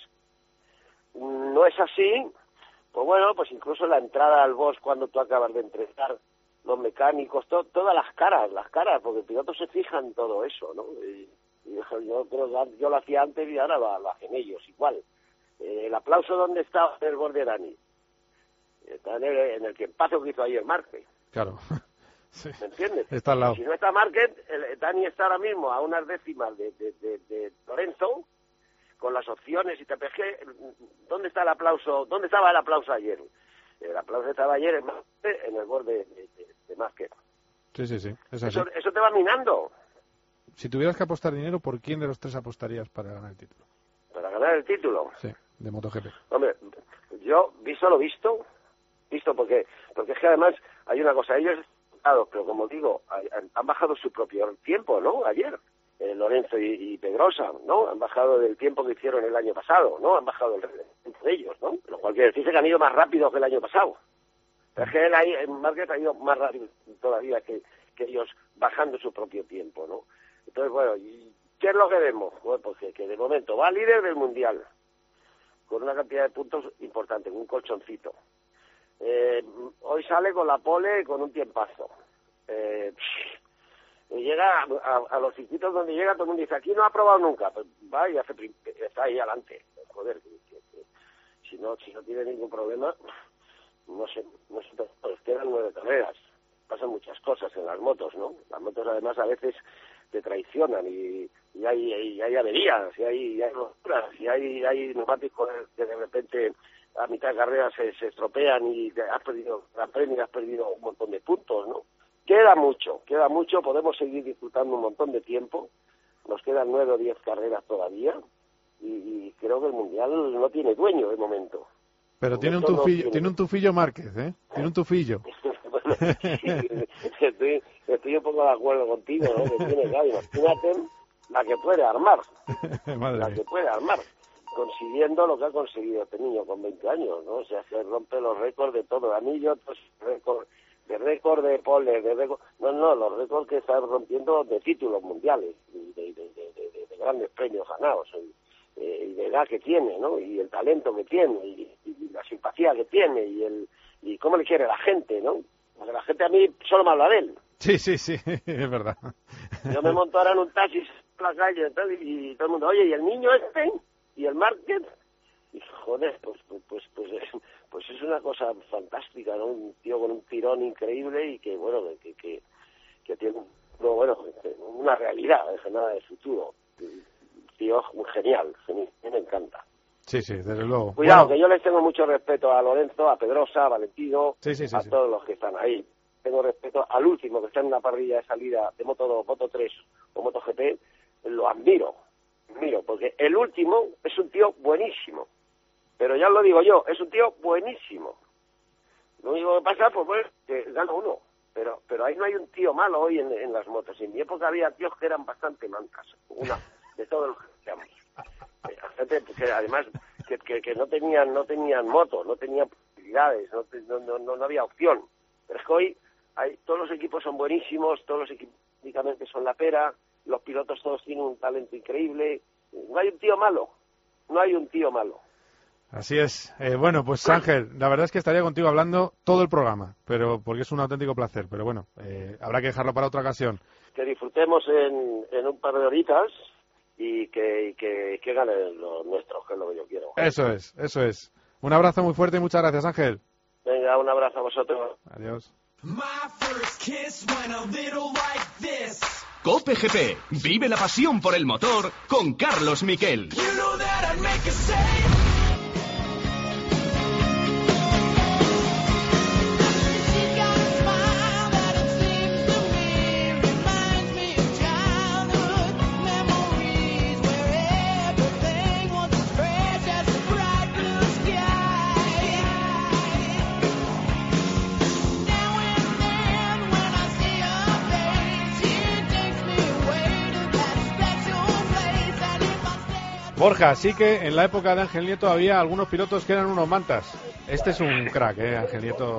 No es así, pues bueno, pues incluso la entrada al boss cuando tú acabas de entrenar, los mecánicos, to, todas las caras, las caras, porque el piloto se fija en todo eso, ¿no? Y, y yo creo que yo lo hacía antes y ahora lo, lo hacen ellos, igual. Eh, el aplauso, ¿dónde está el borde de Dani? Está en el, en el tiempazo que hizo ayer Márquez. Claro. Sí. ¿Me entiendes? Está al lado. Si no está Márquez, el, Dani está ahora mismo a unas décimas de, de, de, de Lorenzo, con las opciones y T P G. ¿Dónde está el aplauso? ¿Dónde estaba el aplauso ayer? El aplauso estaba ayer en, en el borde de, de, de Márquez. Sí, sí, sí. Es así. Eso, eso te va minando. Si tuvieras que apostar dinero, ¿por quién de los tres apostarías para ganar el título? ¿Para ganar el título? Sí, de MotoGP. Hombre, yo, visto lo visto, visto porque, porque es que además hay una cosa, ellos, claro, pero como digo, han bajado su propio tiempo, ¿no? Ayer, eh, Lorenzo y, y Pedrosa, ¿no? Han bajado del tiempo que hicieron el año pasado, ¿no? Han bajado el tiempo de ellos, ¿no? Lo cual quiere decir que han ido más rápido que el año pasado. Pero es que él ahí, en Márquez ha ido más rápido todavía que, que ellos bajando su propio tiempo, ¿no? Entonces, bueno, ¿y qué es lo que vemos? Bueno, pues que, que de momento va líder del Mundial, con una cantidad de puntos importante, un colchoncito. Eh, hoy sale con la pole con un tiempazo. Eh, pff, llega a, a, a los circuitos donde llega, todo el mundo dice, aquí no ha probado nunca. Pues va y hace, está ahí adelante. Joder, que, que, que, si no si no tiene ningún problema, no sé, no sé, pues quedan nueve carreras. Pasan muchas cosas en las motos, ¿no? Las motos además a veces te traicionan y, y hay y hay averías, y hay, y hay roturas, y hay, hay neumáticos que de repente a mitad de carrera se, se estropean y has perdido la premio y has perdido un montón de puntos, ¿no? Queda mucho, queda mucho, podemos seguir disfrutando un montón de tiempo, nos quedan nueve o diez carreras todavía y, y creo que el Mundial no tiene dueño de momento. Pero tiene un, tufillo, no tiene... tiene un tufillo Márquez, ¿eh? Tiene un tufillo. Bueno, sí, estoy, estoy un poco de acuerdo contigo, ¿no? Que tiene que imagínate la que puede armar, Madre la mía. que puede armar, consiguiendo lo que ha conseguido este niño con veinte años, ¿no? O sea, se rompe los récords de todo, anillo, pues, récord, de récord de pole, de récord, no, no, los récords que están rompiendo de títulos mundiales, de, de, de, de, de, de grandes premios ganados, y, eh, y de edad que tiene, ¿no? Y el talento que tiene, y, y la simpatía que tiene, y el y cómo le quiere la gente, ¿no? Porque la gente a mí solo me habla de él. Sí, sí, sí, es verdad. Yo me monto ahora en un taxi en la calle y, y todo el mundo, oye, ¿y el niño este? ¿Y el Márquez? Y joder, pues pues pues pues es, pues es una cosa fantástica, ¿no? Un tío con un tirón increíble y que, bueno, que que, que tiene no, bueno, una realidad, es nada de futuro. Tío muy genial, me, me encanta. Sí, sí, desde luego. Cuidado, bueno. que yo les tengo mucho respeto a Lorenzo, a Pedrosa, a Valentino, sí, sí, sí, a sí. todos los que están ahí. Tengo respeto al último que está en una parrilla de salida de Moto dos, Moto tres o MotoGP, lo admiro, admiro, porque el último es un tío buenísimo. Pero ya os lo digo yo, es un tío buenísimo. Lo único que pasa, pues bueno, que gana uno. Pero pero ahí no hay un tío malo hoy en, en las motos. En mi época había tíos que eran bastante mancas. Una de todos los que decíamos. Gente que además que, que, que no tenían no tenían moto, no tenían posibilidades, no, no, no, no había opción. Pero es que hoy hay, todos los equipos son buenísimos, todos los equipos técnicamente son la pera, los pilotos todos tienen un talento increíble. No hay un tío malo, no hay un tío malo. Así es. Eh, bueno, pues Ángel, la verdad es que estaría contigo hablando todo el programa, pero porque es un auténtico placer. Pero bueno, eh, habrá que dejarlo para otra ocasión. Que disfrutemos en, en un par de horitas y que, y que, que ganen los nuestros, que es lo que yo quiero. Eso es, eso es. Un abrazo muy fuerte y muchas gracias, Ángel. Venga, un abrazo a vosotros. Adiós. Cope G P, vive la pasión por el motor con Carlos Miquel. Borja, sí que en la época de Ángel Nieto había algunos pilotos que eran unos mantas. Este es un crack, ¿eh? Ángel Nieto.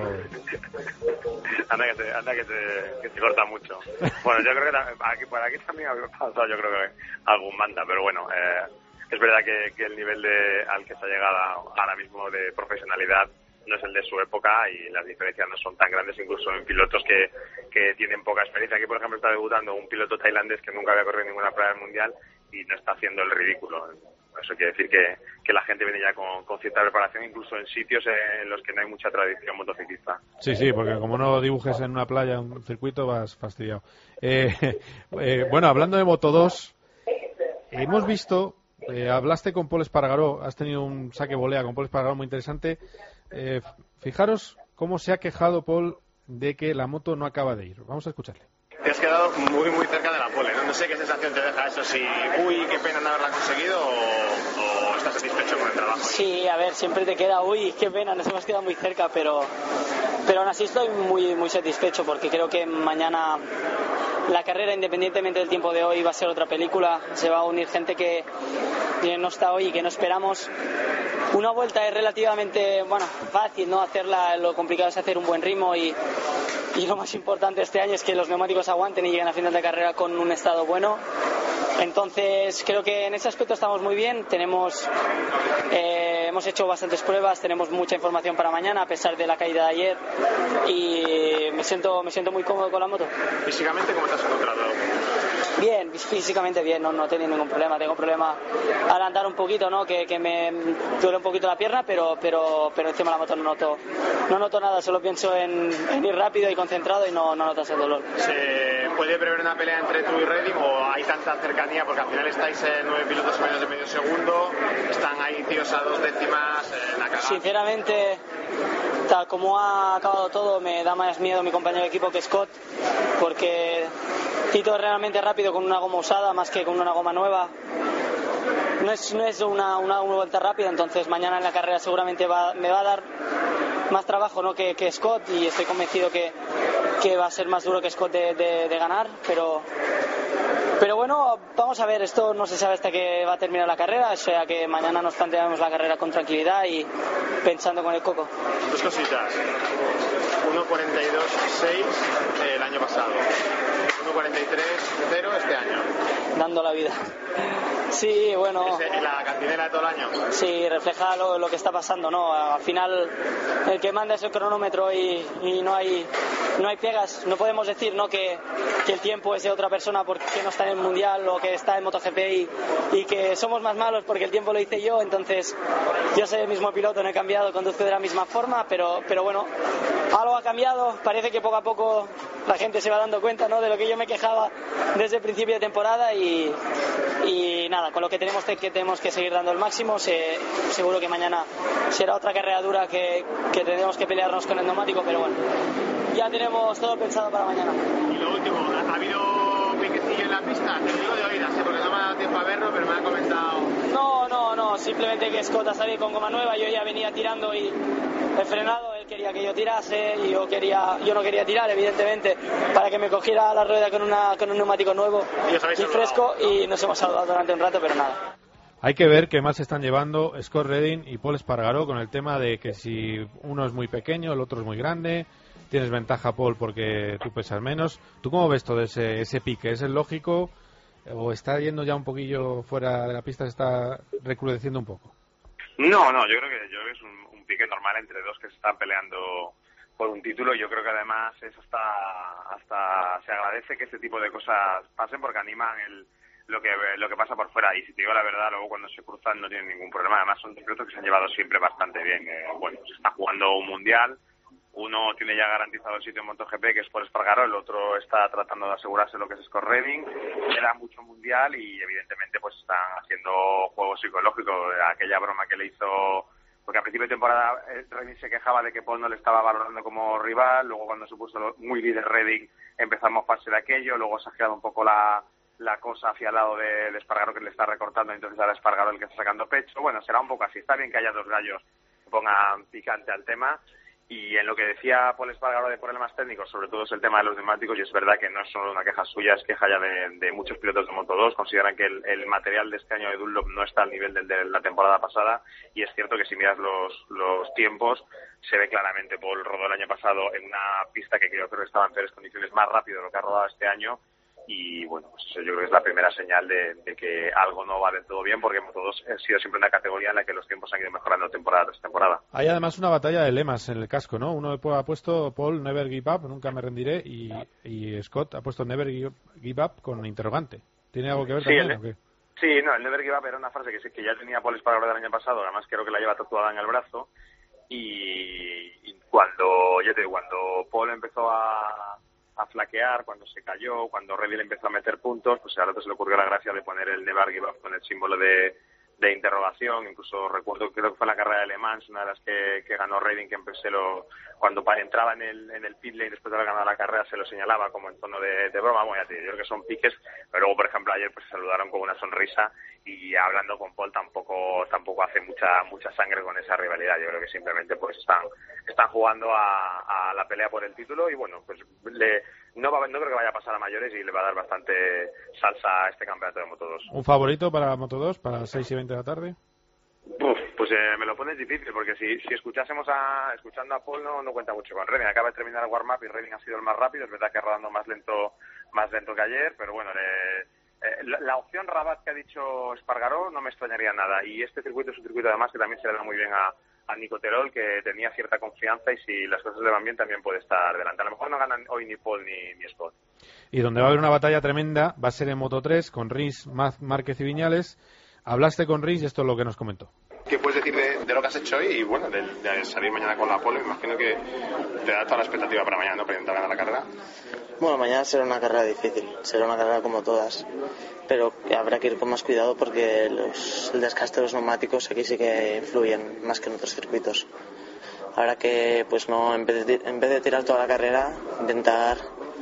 Anda que se, anda que se, que se corta mucho. Bueno, yo creo que aquí, por aquí también había pasado, yo creo que algún manta, pero bueno, eh, es verdad que, que el nivel de, al que se ha llegado ahora mismo de profesionalidad no es el de su época y las diferencias no son tan grandes, incluso en pilotos que, que tienen poca experiencia. Aquí, por ejemplo, está debutando un piloto tailandés que nunca había corrido ninguna prueba del mundial y no está haciendo el ridículo. Eso quiere decir que, que la gente viene ya con, con cierta preparación, incluso en sitios en los que no hay mucha tradición motociclista. Sí, sí, porque como no dibujes en una playa un circuito vas fastidiado. Eh, eh, bueno, hablando de Moto dos, hemos visto, eh, hablaste con Pol Espargaró, has tenido un saque volea con Pol Espargaró muy interesante. Eh, fijaros cómo se ha quejado Pol de que la moto no acaba de ir. Vamos a escucharle. Te has quedado muy muy cerca de la pole, ¿no? No sé qué sensación te deja eso, si uy, qué pena no haberla conseguido o, o estás satisfecho con el trabajo. Sí, a ver, siempre te queda uy, qué pena, nos hemos quedado muy cerca, pero pero aún así estoy muy muy satisfecho porque creo que mañana la carrera, independientemente del tiempo de hoy, va a ser otra película. Se va a unir gente que no está hoy y que no esperamos. Una vuelta es relativamente, bueno, fácil, ¿no? Hacerla, lo complicado es hacer un buen ritmo y, y lo más importante este año es que los neumáticos aguanten y lleguen a final de carrera con un estado bueno. Entonces creo que en ese aspecto estamos muy bien. Tenemos eh, hemos hecho bastantes pruebas, tenemos mucha información para mañana a pesar de la caída de ayer y me siento me siento muy cómodo con la moto. Físicamente, ¿cómo te has encontrado? Bien, físicamente bien, no, no he tenido ningún problema. Tengo problema al andar un poquito, ¿no? Que, que me duele un poquito la pierna, pero pero pero encima la moto no noto no noto nada, solo pienso en, en ir rápido y concentrado y no, no notas el dolor. ¿Se puede prever una pelea entre tú y Redding o hay tanta cercanía? Porque al final estáis en nueve pilotos menos de medio segundo, están ahí tíos a dos décimas en la cagada. Sinceramente, tal como ha acabado todo, me da más miedo mi compañero de equipo que Scott, porque Tito es realmente rápido con una goma usada más que con una goma nueva. No es, no es una, una, una vuelta rápida, entonces mañana en la carrera seguramente va, me va a dar más trabajo, ¿no? que, que Scott, y estoy convencido que, que va a ser más duro que Scott de, de, de ganar, pero pero bueno, vamos a ver, esto no se sabe hasta que va a terminar la carrera, o sea que mañana nos planteamos la carrera con tranquilidad y pensando con el coco. Dos cositas, uno cuarenta y dos seis el año pasado, uno cuarenta y tres cero este año. Dando la vida. Sí, bueno. ¿Es la cantinera de todo el año? Sí, refleja lo, lo que está pasando, ¿no? Al final el que manda es el cronómetro y, y no hay no hay pegas. No podemos decir, ¿no? que, que el tiempo es de otra persona porque no está en el mundial o que está en MotoGP y, y que somos más malos porque el tiempo lo hice yo. Entonces yo soy el mismo piloto, no he cambiado, conduzco de la misma forma, pero pero bueno, algo ha cambiado. Parece que poco a poco la gente se va dando cuenta, ¿no? De lo que yo me quejaba desde el principio de temporada y y nada, con lo que tenemos que tenemos que seguir dando el máximo. Se, seguro que mañana será otra carrera dura que, que tendremos que pelearnos con el neumático, pero bueno, ya tenemos todo pensado para mañana. Y lo último, ¿ha habido piquecillo en la pista? Te lo digo de oídas, ¿eh? Porque no me ha dado tiempo a verlo, pero me han comentado. No, no, no, simplemente que Scott ha salido con goma nueva, yo ya venía tirando y he frenado, él quería que yo tirase y yo quería, yo no quería tirar, evidentemente, para que me cogiera la rueda con una con un neumático nuevo y, y fresco, ¿no? Y nos hemos saludado durante un rato, pero nada. Hay que ver qué más están llevando Scott Redding y Paul Espargaró con el tema de que si uno es muy pequeño, el otro es muy grande. Tienes ventaja, Paul, porque tú pesas menos. ¿Tú cómo ves todo ese, ese pique? ¿Es el lógico o está yendo ya un poquillo fuera de la pista, se está recrudeciendo un poco? No, no, yo creo que, yo creo que es un, un pique normal entre dos que se están peleando por un título. Yo creo que además es hasta, hasta se agradece que este tipo de cosas pasen porque animan el lo que lo que pasa por fuera, y si te digo la verdad, luego cuando se cruzan no tienen ningún problema. Además son pilotos que se han llevado siempre bastante bien. Eh, bueno, se está jugando un mundial, uno tiene ya garantizado el sitio en MotoGP, que es Paul Espargaró, el otro está tratando de asegurarse lo que es Scott Redding, era mucho mundial y evidentemente pues están haciendo juego psicológico. Aquella broma que le hizo, porque a principio de temporada Redding se quejaba de que Paul no le estaba valorando como rival, luego cuando se puso muy líder Redding empezó a mofarse de aquello, luego se ha girado un poco la la cosa hacia el lado de, de Espargaró, que le está recortando, entonces ahora Espargaró el que está sacando pecho. Bueno, será un poco así. Está bien que haya dos gallos que pongan picante al tema. Y en lo que decía Paul Espargaró de problemas técnicos, sobre todo es el tema de los neumáticos, y es verdad que no es solo una queja suya, es queja ya de, de muchos pilotos de Moto dos. Consideran que el, el material de este año de Dunlop no está al nivel del de la temporada pasada, y es cierto que si miras los, los tiempos, se ve claramente. Paul rodó el año pasado en una pista que creo que estaba en peores condiciones, más rápido de lo que ha rodado este año. Y bueno, pues eso yo creo que es la primera señal de, de que algo no va del todo bien, porque Moto dos ha sido siempre una categoría en la que los tiempos han ido mejorando temporada tras temporada. Hay además una batalla de lemas en el casco, ¿no? Uno ha puesto Paul Never Give Up, nunca me rendiré, y, y Scott ha puesto Never Give Up con interrogante. ¿Tiene algo que ver sí, también el, o qué? Sí, no, el Never Give Up era una frase que, que ya tenía Paul Espargaró del año pasado, además creo que la lleva tatuada en el brazo, y, y cuando, ya te digo, cuando Paul empezó a a flaquear, cuando se cayó, cuando Redding empezó a meter puntos, pues ahora se le ocurrió la gracia de poner el Never Give Up con el símbolo de, de interrogación. Incluso recuerdo, creo que fue la carrera de Le Mans, una de las que, que ganó Redding, que empecé lo, cuando entraba en el, en el pit lane después de haber ganado la carrera, se lo señalaba como en tono de, de broma. Bueno, ya te digo, yo creo que son piques, pero luego, por ejemplo, ayer pues se saludaron con una sonrisa, y hablando con Paul tampoco tampoco hace mucha mucha sangre con esa rivalidad. Yo creo que simplemente pues están están jugando a, a la pelea por el título, y bueno, pues le no va, no creo que vaya a pasar a mayores, y le va a dar bastante salsa a este campeonato de Moto dos. ¿Un favorito para Moto dos para las seis y veinte de la tarde? Uf, pues eh, me lo pones difícil, porque si si escuchásemos a escuchando a Paul no, no cuenta mucho con Redding. Acaba de terminar el warm-up y Redding ha sido el más rápido. Es verdad que rodando más lento más lento que ayer, pero bueno, le Eh, la, la opción Rabat que ha dicho Espargaró no me extrañaría nada, y este circuito es un circuito además que también se le da muy bien a, a Nico Terol, que tenía cierta confianza, y si las cosas le van bien también puede estar delante. A lo mejor no ganan hoy ni Paul ni, ni Scott. Y donde va a haber una batalla tremenda va a ser en Moto tres con Rins, Márquez y Viñales. Hablaste con Rins y esto es lo que nos comentó. ¿Qué puedes decir de, de lo que has hecho hoy? Y bueno, de, de salir mañana con la pole, me imagino que te da toda la expectativa para mañana, ¿no? Para intentar ganar la carrera. Bueno, mañana será una carrera difícil, será una carrera como todas, pero habrá que ir con más cuidado porque los, el desgaste de los neumáticos aquí sí que influyen más que en otros circuitos. Habrá que, pues no, en vez de, en vez de tirar toda la carrera, intentar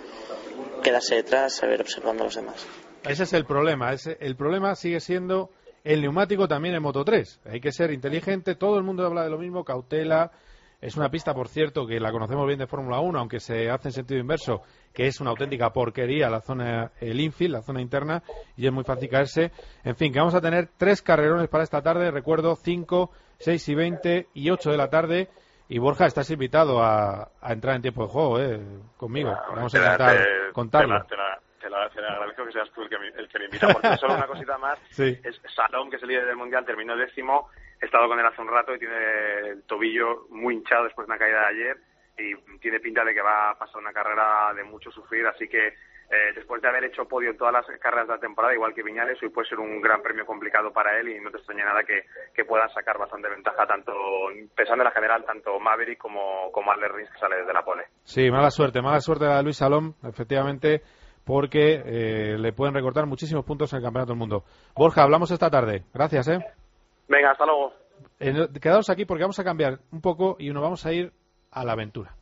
quedarse detrás, saber observando a los demás. Ese es el problema, ese, el problema sigue siendo el neumático también en Moto tres. Hay que ser inteligente, todo el mundo habla de lo mismo, cautela. Es una pista, por cierto, que la conocemos bien de Fórmula uno, aunque se hace en sentido inverso, que es una auténtica porquería la zona, el infield, la zona interna, y es muy fácil caerse. En fin, que vamos a tener tres carrerones para esta tarde, recuerdo, cinco, seis y veinte y ocho de la tarde. Y Borja, estás invitado a, a entrar en tiempo de juego, ¿eh? Conmigo. Bueno, vamos a intentar te, contarlo. Te la, te, la, te, la, te la agradezco que seas tú el que me, el que me invita, porque solo una cosita más. Sí. Es Salom, que es el líder del Mundial, terminó décimo. He estado con él hace un rato y tiene el tobillo muy hinchado después de una caída de ayer, y tiene pinta de que va a pasar una carrera de mucho sufrir, así que eh, después de haber hecho podio en todas las carreras de la temporada, igual que Viñales, hoy puede ser un gran premio complicado para él, y no te extraña nada que, que puedan sacar bastante ventaja, tanto pensando en la general, tanto Maverick como, como Arlen Rins, que sale desde la pole. Sí, mala suerte, mala suerte a Luis Salom, efectivamente, porque eh, le pueden recortar muchísimos puntos en el Campeonato del Mundo. Borja, hablamos esta tarde. Gracias, ¿eh? Venga, hasta luego. Eh, quedaos aquí porque vamos a cambiar un poco y nos vamos a ir a la aventura.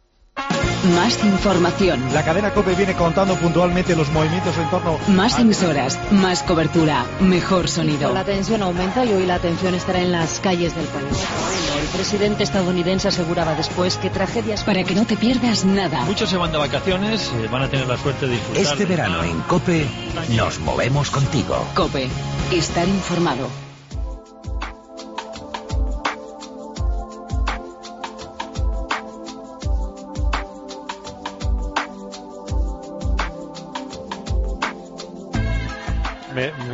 Más información. La cadena COPE viene contando puntualmente los movimientos en torno... Más a... emisoras, más cobertura, mejor sonido. La tensión aumenta y hoy la atención estará en las calles del país. El presidente estadounidense aseguraba después que tragedias... Para que no te pierdas nada. Muchos se van de vacaciones, eh, van a tener la suerte de disfrutar. Este verano en COPE nos movemos contigo. COPE, estar informado.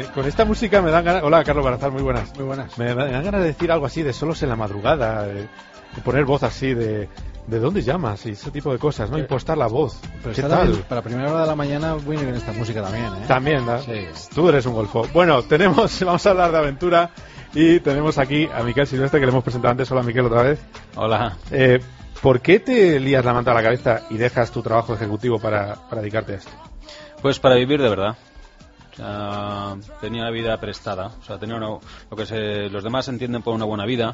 con esta música me dan ganas... Hola, Carlos Barazal, muy buenas. Muy buenas. Me dan ganas de decir algo así de solos en la madrugada, de, de poner voz así de... ¿De dónde llamas? Y ese tipo de cosas, ¿no? Impostar la voz. Pero ¿Qué está tal? También, para primera hora de la mañana muy bien esta música también, ¿eh? También, ¿no? Sí. Tú eres un golfo. Bueno, tenemos... Vamos a hablar de aventura y tenemos aquí a Miquel Silvestre, que le hemos presentado antes. Hola, Miquel, otra vez. Hola. Eh, ¿Por qué te lías la manta a la cabeza y dejas tu trabajo ejecutivo para, para dedicarte a esto? Pues para vivir de verdad. O sea, tenía una vida prestada. O sea, tenía una, lo que se, los demás entienden por una buena vida.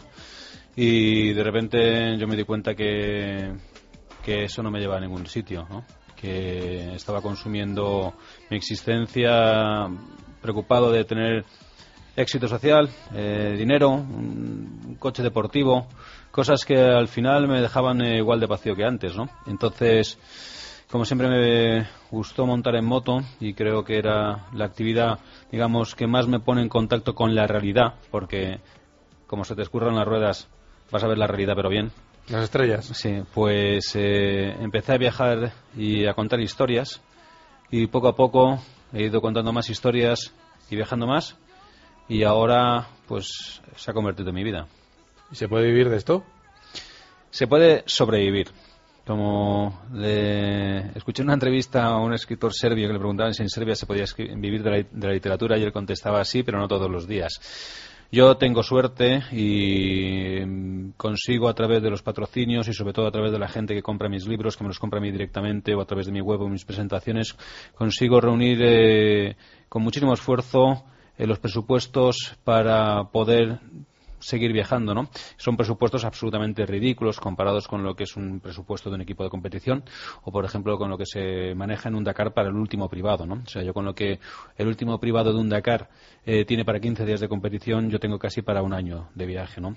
Y de repente yo me di cuenta que, que eso no me lleva a ningún sitio, ¿no? Que estaba consumiendo mi existencia, preocupado de tener éxito social, eh, dinero, un coche deportivo, cosas que al final me dejaban eh, igual de vacío que antes, ¿no? Entonces, como siempre me gustó montar en moto y creo que era la actividad, digamos, que más me pone en contacto con la realidad, porque como se te escurran las ruedas, vas a ver la realidad, pero bien. Las estrellas. Sí, pues eh, empecé a viajar y a contar historias y poco a poco he ido contando más historias y viajando más y ahora pues se ha convertido en mi vida. ¿Y se puede vivir de esto? Se puede sobrevivir. Como le escuché en una entrevista a un escritor serbio que le preguntaban si en Serbia se podía vivir de la, de la literatura y él contestaba sí, pero no todos los días. Yo tengo suerte y consigo a través de los patrocinios y sobre todo a través de la gente que compra mis libros, que me los compra a mí directamente o a través de mi web o mis presentaciones, consigo reunir eh, con muchísimo esfuerzo eh, los presupuestos para poder seguir viajando, ¿no? Son presupuestos absolutamente ridículos comparados con lo que es un presupuesto de un equipo de competición o, por ejemplo, con lo que se maneja en un Dakar para el último privado, ¿no? O sea, yo con lo que el último privado de un Dakar eh, tiene para quince días de competición, yo tengo casi para un año de viaje, ¿no?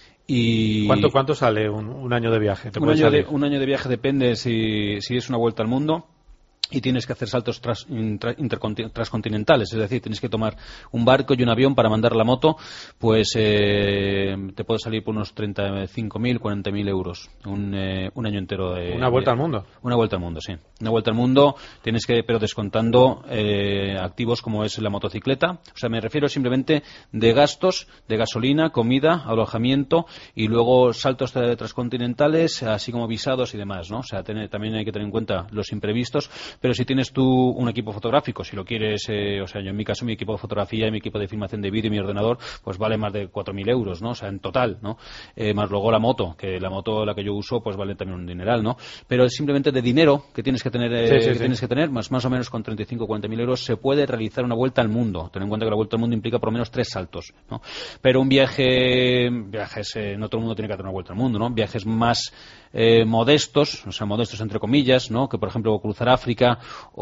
Y ¿Cuánto, cuánto sale un, un año de viaje? ¿Te un, puede año salir? de, un año de viaje depende si, si es una vuelta al mundo y tienes que hacer saltos tras, intra, transcontinentales, es decir, tienes que tomar un barco y un avión para mandar la moto, pues eh, te puede salir por unos treinta y cinco mil, cuarenta mil euros, un, eh, un año entero de... ¿Una vuelta de, al mundo? Una vuelta al mundo, sí. Una vuelta al mundo, tienes que, pero descontando eh, activos como es la motocicleta, o sea, me refiero simplemente de gastos, de gasolina, comida, alojamiento y luego saltos transcontinentales, así como visados y demás, ¿no? O sea, tener, también hay que tener en cuenta los imprevistos. Pero si tienes tú un equipo fotográfico, si lo quieres, eh, o sea, yo en mi caso, mi equipo de fotografía y mi equipo de filmación de vídeo y mi ordenador, pues vale más de cuatro mil euros, ¿no? O sea, en total, ¿no? Eh, más luego la moto, que la moto la que yo uso, pues vale también un dineral, ¿no? Pero es simplemente de dinero que tienes que tener, eh, sí, sí, que sí. tienes que tener, más, más o menos con treinta y cinco o cuarenta mil euros, se puede realizar una vuelta al mundo. Ten en cuenta que la vuelta al mundo implica por lo menos tres saltos, ¿no? Pero un viaje, viajes, eh, no todo el mundo tiene que hacer una vuelta al mundo, ¿no? Viajes más eh, modestos, o sea, modestos entre comillas, ¿no? Que por ejemplo cruzar África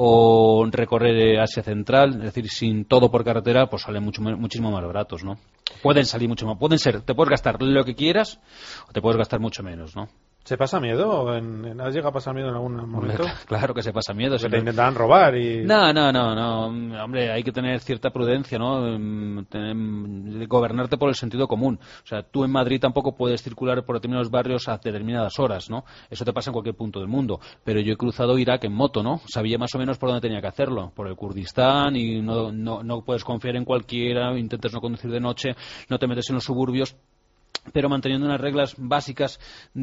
o recorrer Asia Central, es decir, sin todo por carretera, pues salen mucho, muchísimo más baratos, ¿no? Pueden salir mucho más, pueden ser, te puedes gastar lo que quieras o te puedes gastar mucho menos, ¿no? ¿Se pasa miedo? ¿En, en, ¿Has llegado a pasar miedo en algún momento? Hombre, claro que se pasa miedo. Porque te intentarán robar y... No, no, no, no. Hombre, hay que tener cierta prudencia, ¿no? Tener, gobernarte por el sentido común. O sea, tú en Madrid tampoco puedes circular por determinados barrios a determinadas horas, ¿no? Eso te pasa en cualquier punto del mundo. Pero yo he cruzado Irak en moto, ¿no? Sabía más o menos por dónde tenía que hacerlo. Por el Kurdistán y no, no, no puedes confiar en cualquiera, intentes no conducir de noche, no te metes en los suburbios, pero manteniendo unas reglas básicas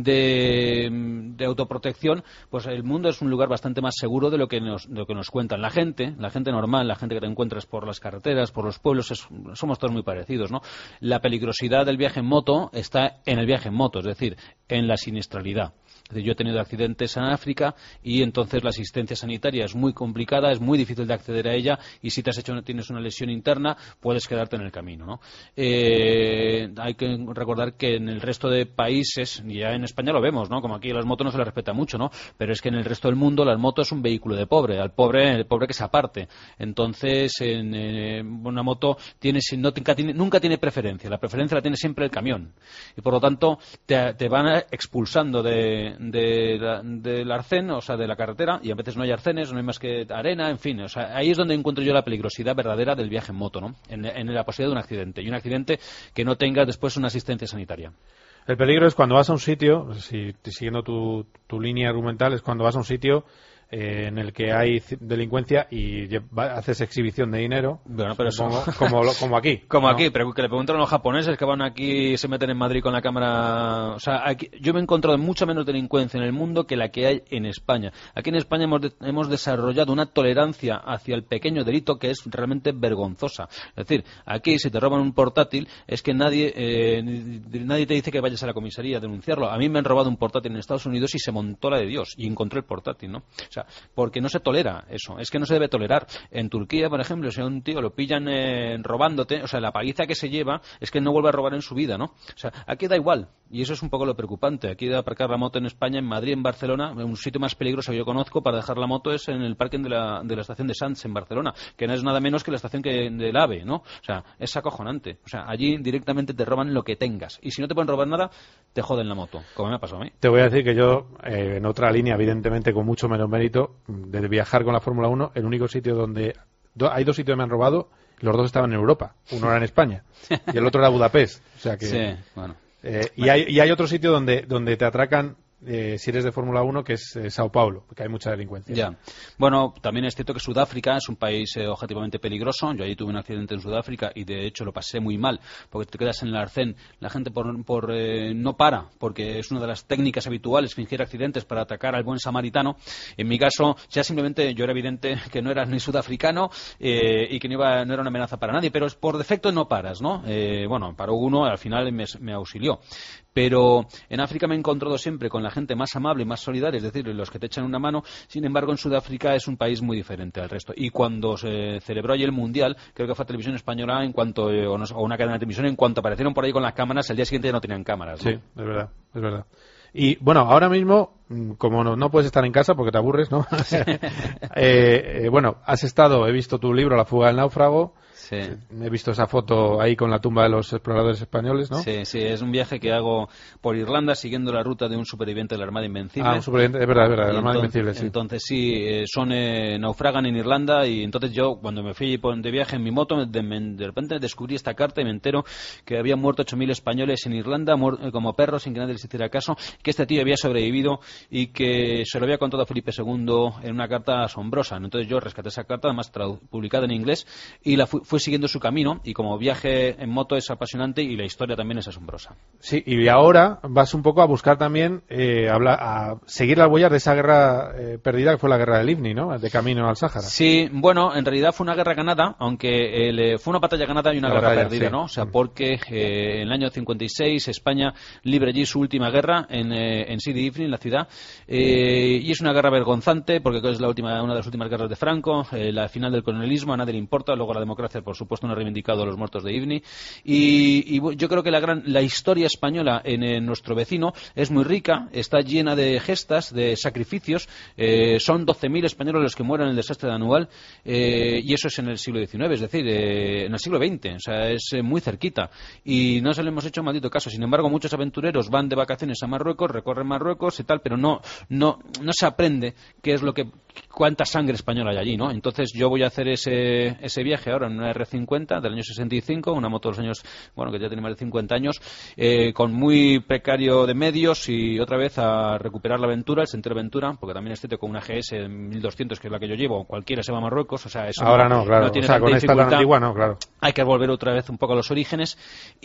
de, de autoprotección, pues el mundo es un lugar bastante más seguro de lo que nos, de lo que nos cuentan. La gente, la gente normal, la gente que te encuentras por las carreteras, por los pueblos, es, somos todos muy parecidos, ¿no? La peligrosidad del viaje en moto está en el viaje en moto, es decir, en la siniestralidad. Es decir, yo he tenido accidentes en África y entonces la asistencia sanitaria es muy complicada, es muy difícil de acceder a ella y si te has hecho, tienes una lesión interna, puedes quedarte en el camino, ¿no? Eh, hay que recordar que en el resto de países, ya en España lo vemos, ¿no? Como aquí a las motos no se les respeta mucho, ¿no? Pero es que en el resto del mundo las motos es un vehículo de pobre, al pobre, el pobre que se aparte. Entonces, en, en una moto tiene, nunca, tiene, nunca tiene preferencia, la preferencia la tiene siempre el camión. Y por lo tanto, te, te van expulsando de De la, del arcén, o sea, de la carretera, y a veces no hay arcenes, no hay más que arena, en fin, o sea, ahí es donde encuentro yo la peligrosidad verdadera del viaje en moto, ¿no? En, en la posibilidad de un accidente, y un accidente que no tenga después una asistencia sanitaria. El peligro es cuando vas a un sitio, si siguiendo tu, tu línea argumental, es cuando vas a un sitio eh, en el que hay delincuencia y haces exhibición de dinero, bueno, pero supongo, eso... como, como aquí. Como ¿no? aquí, pero que le preguntan a los japoneses que van aquí y se meten en Madrid con la cámara... O sea, aquí, yo me he encontrado mucha menos delincuencia en el mundo que la que hay en España. Aquí en España hemos, de, hemos desarrollado una tolerancia hacia el pequeño delito que es realmente vergonzosa. Es decir, aquí si te roban un portátil es que nadie eh, nadie te dice que vayas a la comisaría a denunciarlo. A mí me han robado un portátil en Estados Unidos y se montó la de Dios y encontré el portátil, ¿no? O sea, porque no se tolera eso, es que no se debe tolerar. En Turquía, por ejemplo, si a un tío lo pillan eh, robándote, o sea, la paliza que se lleva es que no vuelve a robar en su vida, ¿no? O sea, aquí da igual, y eso es un poco lo preocupante. Aquí de aparcar la moto en España, en Madrid, en Barcelona, un sitio más peligroso que yo conozco para dejar la moto es en el parking de la, de la estación de Sants en Barcelona, que no es nada menos que la estación que, del AVE, ¿no? O sea, es acojonante. O sea, allí directamente te roban lo que tengas, y si no te pueden robar nada, te joden la moto, como me ha pasado a mí. Te voy a decir que yo, eh, en otra línea, evidentemente con mucho menos mérito, de viajar con la Fórmula uno, el único sitio donde... Do, hay dos sitios que me han robado, los dos estaban en Europa. Uno era en España y el otro era Budapest. O sea que, sí, bueno. Eh, y, hay, y hay otro sitio donde, donde te atracan eh, si eres de Fórmula uno, que es eh, Sao Paulo, porque hay mucha delincuencia. Ya. Bueno, también es cierto que Sudáfrica es un país eh, objetivamente peligroso. Yo allí tuve un accidente en Sudáfrica y de hecho lo pasé muy mal, porque te quedas en el arcén. La gente por, por eh, no para, porque es una de las técnicas habituales fingir accidentes para atacar al buen samaritano. En mi caso, ya simplemente yo era evidente que no era ni sudafricano eh, y que no, iba, no era una amenaza para nadie, pero por defecto no paras, ¿no? Eh, bueno, paró uno, al final me, me auxilió. Pero en África me he encontrado siempre con la gente más amable y más solidaria, es decir, los que te echan una mano. Sin embargo, en Sudáfrica es un país muy diferente al resto. Y cuando se celebró allí el Mundial, creo que fue Televisión Española en cuanto eh, o, no, o una cadena de televisión, en cuanto aparecieron por ahí con las cámaras, el día siguiente ya no tenían cámaras, ¿no? Sí, es verdad, es verdad. Y bueno, ahora mismo, como no, no puedes estar en casa porque te aburres, ¿no? eh, eh, bueno, has estado, he visto tu libro La fuga del náufrago. Sí. He visto esa foto ahí con la tumba de los exploradores españoles, ¿no? Sí, sí, es un viaje que hago por Irlanda siguiendo la ruta de un superviviente de la Armada Invencible. Ah, un superviviente, es verdad, es verdad, de la Armada entonces, Invencible, sí. Entonces sí, eh, son, eh, naufragan en Irlanda y entonces yo, cuando me fui de viaje en mi moto, de, de repente descubrí esta carta y me entero que habían muerto ocho mil españoles en Irlanda como perros sin que nadie les hiciera caso, que este tío había sobrevivido y que se lo había contado a Felipe segundo en una carta asombrosa. Entonces yo rescaté esa carta, además publicada en inglés, y la fui, fui siguiendo su camino. Y como viaje en moto es apasionante y la historia también es asombrosa. Sí, y ahora vas un poco a buscar también, eh, a, a seguir las huellas de esa guerra eh, perdida que fue la guerra del Ifni, ¿no? De camino al Sáhara. Sí, bueno, en realidad fue una guerra ganada, aunque el, fue una batalla ganada y una la guerra batalla, perdida, sí. ¿no? O sea, porque eh, en el año cincuenta y seis España libra allí su última guerra en, eh, en Sidi Ifni, en la ciudad, eh, y es una guerra vergonzante porque es la última, una de las últimas guerras de Franco, eh, la final del colonialismo, a nadie le importa, luego la democracia, por supuesto, una reivindicación a los muertos de Ifni y, y yo creo que la gran la historia española en, en nuestro vecino es muy rica, está llena de gestas, de sacrificios, eh, son doce mil españoles los que mueren en el desastre de Anual eh, y eso es en el siglo diecinueve, es decir, eh, en el siglo veinte, o sea, es eh, muy cerquita y no se le hemos hecho maldito caso. Sin embargo, muchos aventureros van de vacaciones a Marruecos, recorren Marruecos y tal, pero no, no, no se aprende qué es lo que cuánta sangre española hay allí, ¿no? Entonces yo voy a hacer ese, ese viaje ahora en una R cincuenta del año sesenta y cinco, una moto de los años, bueno, que ya tiene más de cincuenta años, eh, con muy precario de medios y otra vez a recuperar la aventura, el Sendero Aventura, porque también estoy con una G S mil doscientos, que es la que yo llevo, cualquiera se va a Marruecos, o sea, eso ahora no, no claro, no tiene o sea, tanta con esta dificultad. Tan antigua, no, claro. Hay que volver otra vez un poco a los orígenes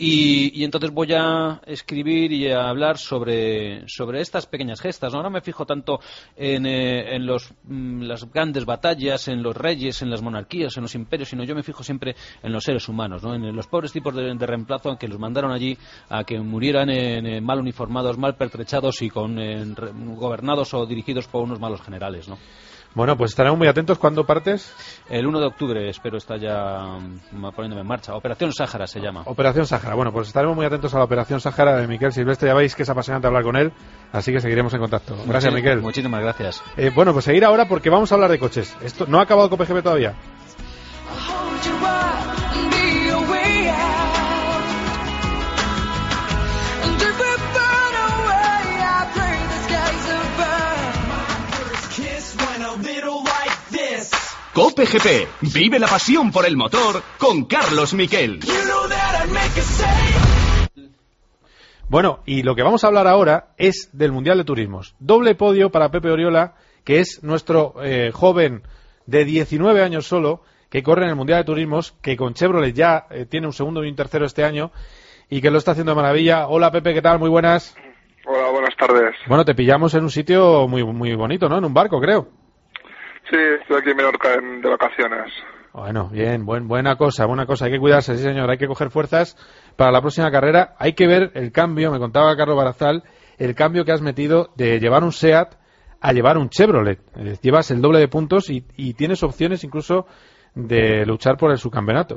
y, y entonces voy a escribir y a hablar sobre, sobre estas pequeñas gestas, ¿no? No me fijo tanto en, eh, en los, mm, las grandes batallas, en los reyes, en las monarquías, en los imperios, sino yo me fijo siempre en los seres humanos, ¿no? En los pobres tipos de, de reemplazo que los mandaron allí a que murieran en, en mal uniformados, mal pertrechados y con en, re, gobernados o dirigidos por unos malos generales, ¿no? Bueno, pues estaremos muy atentos. ¿Cuándo partes? El uno de octubre, espero estar ya um, poniéndome en marcha. Operación Sáhara se llama. Operación Sáhara. Bueno, pues estaremos muy atentos a la Operación Sáhara de Miquel Silvestre. Ya veis que es apasionante hablar con él, así que seguiremos en contacto. Gracias, Muchis, Miquel. Muchísimas gracias. Eh, bueno, pues seguir ahora porque vamos a hablar de coches. Esto no ha acabado con P G P todavía. Cope G P, vive la pasión por el motor con Carlos Miquel. Bueno, y lo que vamos a hablar ahora es del Mundial de Turismos. Doble podio para Pepe Oriola que es nuestro eh, joven de diecinueve años solo, que corre en el Mundial de Turismos, que con Chevrolet ya eh, tiene un segundo y un tercero este año, y que lo está haciendo de maravilla. Hola, Pepe, ¿qué tal? Muy buenas. Hola, buenas tardes. Bueno, te pillamos en un sitio muy muy bonito, ¿no? En un barco, creo. Sí, estoy aquí en Menorca en, de vacaciones. Bueno, bien, buen, buena cosa, buena cosa. Hay que cuidarse, sí señor, hay que coger fuerzas para la próxima carrera. Hay que ver el cambio, me contaba Carlos Barazal, el cambio que has metido de llevar un SEAT a llevar un Chevrolet. Eh, llevas el doble de puntos y, y tienes opciones incluso de luchar por el subcampeonato.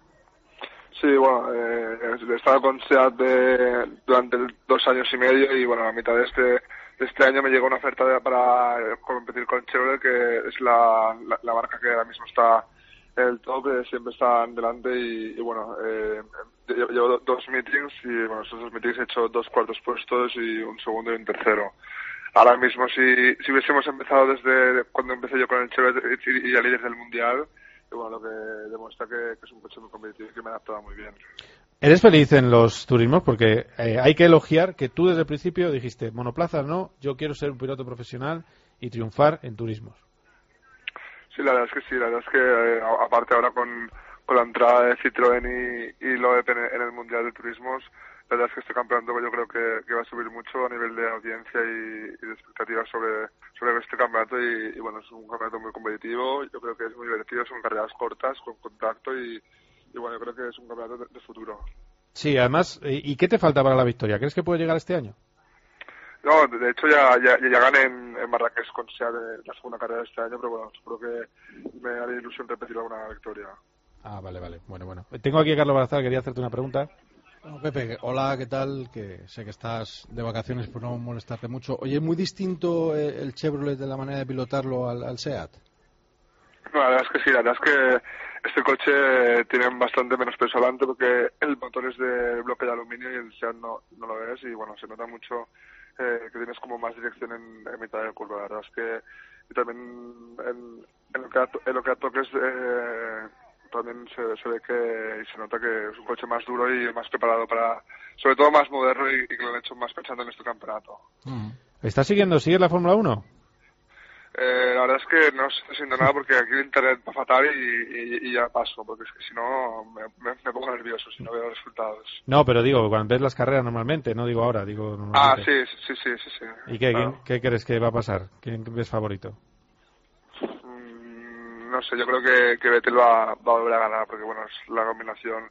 Sí, bueno, eh, he estado con SEAT de, durante dos años y medio y bueno, a mitad de este, de este año me llegó una oferta de, para competir con Chevrolet, que es la, la, la marca que ahora mismo está en el top, eh, siempre están delante y, y bueno, eh, llevo dos meetings y bueno, esos dos meetings he hecho dos cuartos puestos y un segundo y un tercero. Ahora mismo, si, si hubiésemos empezado desde cuando empecé yo con el Chevrolet y, y a líder del Mundial, y bueno, lo que demuestra que, que es un coche muy competitivo y que me ha adaptado muy bien. ¿Eres feliz en los turismos? Porque eh, hay que elogiar que tú desde el principio dijiste, monoplazas no, yo quiero ser un piloto profesional y triunfar en turismos. Sí, la verdad es que sí, la verdad es que eh, aparte ahora con, con la entrada de Citroën y, y Loeb en, en el Mundial de Turismos, la verdad es que este campeonato yo creo que, que va a subir mucho a nivel de audiencia y, y de expectativas sobre, sobre este campeonato y, y bueno, es un campeonato muy competitivo, yo creo que es muy divertido, son carreras cortas, con contacto y, y bueno, yo creo que es un campeonato de, de futuro. Sí, además, ¿y qué te falta para la victoria? ¿Crees que puede llegar este año? No, de hecho ya, ya, ya gané en, en Marrakech con SEAT de la segunda carrera de este año, pero bueno, seguro que me haría ilusión repetir alguna victoria. Ah, vale, vale. Bueno, bueno. Tengo aquí a Carlos Barazal, quería hacerte una pregunta. Bueno, Pepe, hola, ¿qué tal? Que sé que estás de vacaciones por no molestarte mucho. Oye, ¿es muy distinto el Chevrolet de la manera de pilotarlo al, al SEAT? No, la verdad es que sí, la verdad es que este coche tiene bastante menos peso adelante porque el motor es de bloque de aluminio y el SEAT no, no lo es y bueno, se nota mucho eh, que tienes como más dirección en, en mitad de curva. La verdad es que y también en, en, lo, que a, en lo que a toques eh, también se, se ve que y se nota que es un coche más duro y más preparado para, sobre todo más moderno y, y que lo han hecho más pensando en este campeonato. ¿Estás siguiendo, sigues la Fórmula uno? Eh, la verdad es que no estoy haciendo nada porque aquí el internet va fatal y, y, y ya paso, porque es que si no me, me, me pongo nervioso si no veo los resultados. No, pero digo, cuando ves las carreras normalmente, no digo ahora, digo normalmente. Ah, sí, sí, sí, sí. sí. ¿Y qué, claro. ¿quién, qué crees que va a pasar? ¿Quién ves favorito? No sé, yo creo que, que Vettel va, va a volver a ganar porque bueno, es la combinación,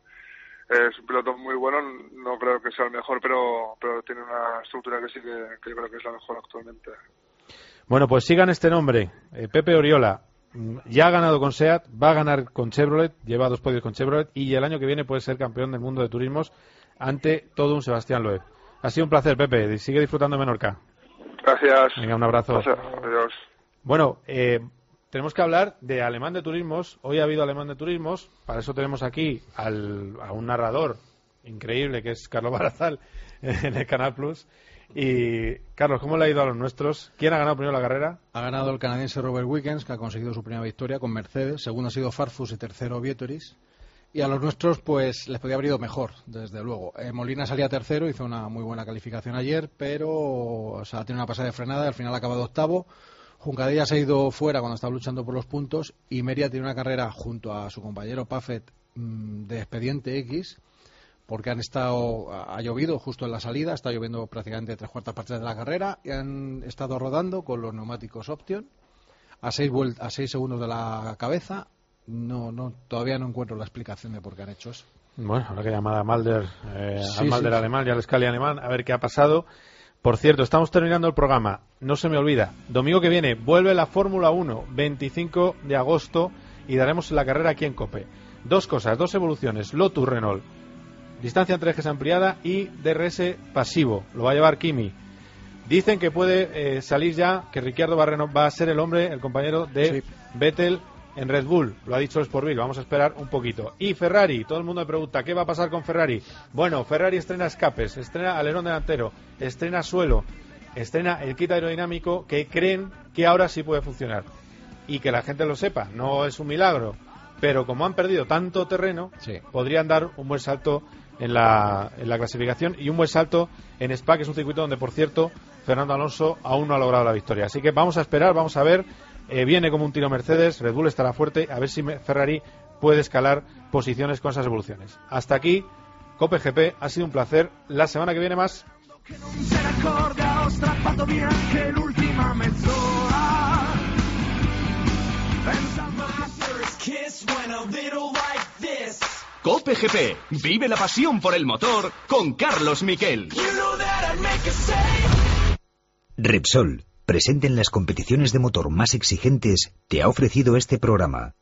es un piloto muy bueno, no creo que sea el mejor, pero pero tiene una estructura que sí que, que yo creo que es la mejor actualmente. Bueno, pues sigan este nombre, eh, Pepe Oriola, ya ha ganado con SEAT, va a ganar con Chevrolet, lleva dos podios con Chevrolet y el año que viene puede ser campeón del mundo de turismos ante todo un Sebastián Loeb. Ha sido un placer, Pepe, sigue disfrutando de Menorca. Gracias. Venga, un abrazo. Gracias. Adiós. Bueno, eh, tenemos que hablar de Alemán de Turismos. Hoy ha habido Alemán de Turismos. Para eso tenemos aquí al, a un narrador increíble que es Carlos Barazal en el Canal Plus. Y, Carlos, ¿cómo le ha ido a los nuestros? ¿Quién ha ganado primero la carrera? Ha ganado el canadiense Robert Wickens, que ha conseguido su primera victoria con Mercedes. Segundo ha sido Farfus y tercero Vietoris. Y a los nuestros, pues, les podía haber ido mejor, desde luego. Eh, Molina salía tercero, hizo una muy buena calificación ayer, pero o sea, tiene una pasada de frenada y al final ha acabado octavo. Juncadella se ha ido fuera cuando estaba luchando por los puntos y Meria tiene una carrera junto a su compañero Paffett mmm, de expediente X, porque han estado, ha llovido justo en la salida, está lloviendo prácticamente tres cuartas partes de la carrera y han estado rodando con los neumáticos Option a seis, vuelt- a seis segundos de la cabeza. No, no, todavía no encuentro la explicación de por qué han hecho eso. Bueno, habrá que llamar a Mulder, eh, Sí, a Mulder sí, alemán y al Scali alemán a ver qué ha pasado. Por cierto, estamos terminando el programa. No se me olvida, domingo que viene vuelve la Fórmula uno, veinticinco de agosto, y daremos la carrera aquí en COPE. Dos cosas, dos evoluciones. Lotus Renault, distancia entre ejes ampliada y D R S pasivo. Lo va a llevar Kimi. Dicen que puede eh, salir ya, que Ricciardo Barreno va a ser el hombre, el compañero de sí. Vettel en Red Bull. Lo ha dicho el Sportville, vamos a esperar un poquito. Y Ferrari, todo el mundo me pregunta, ¿qué va a pasar con Ferrari? Bueno, Ferrari estrena escapes, estrena alerón delantero, estrena suelo, estrena el kit aerodinámico que creen que ahora sí puede funcionar. Y que la gente lo sepa, no es un milagro, pero como han perdido tanto terreno, sí. podrían dar un buen salto en la, en la clasificación y un buen salto en Spa, que es un circuito donde, por cierto, Fernando Alonso aún no ha logrado la victoria. Así que vamos a esperar, vamos a ver. Eh, viene como un tiro Mercedes, Red Bull estará fuerte, a ver si Ferrari puede escalar posiciones con esas evoluciones. Hasta aquí, Cope G P, ha sido un placer. La semana que viene más. Cope G P, vive la pasión por el motor con Carlos Miquel. Repsol, presente en las competiciones de motor más exigentes, te ha ofrecido este programa.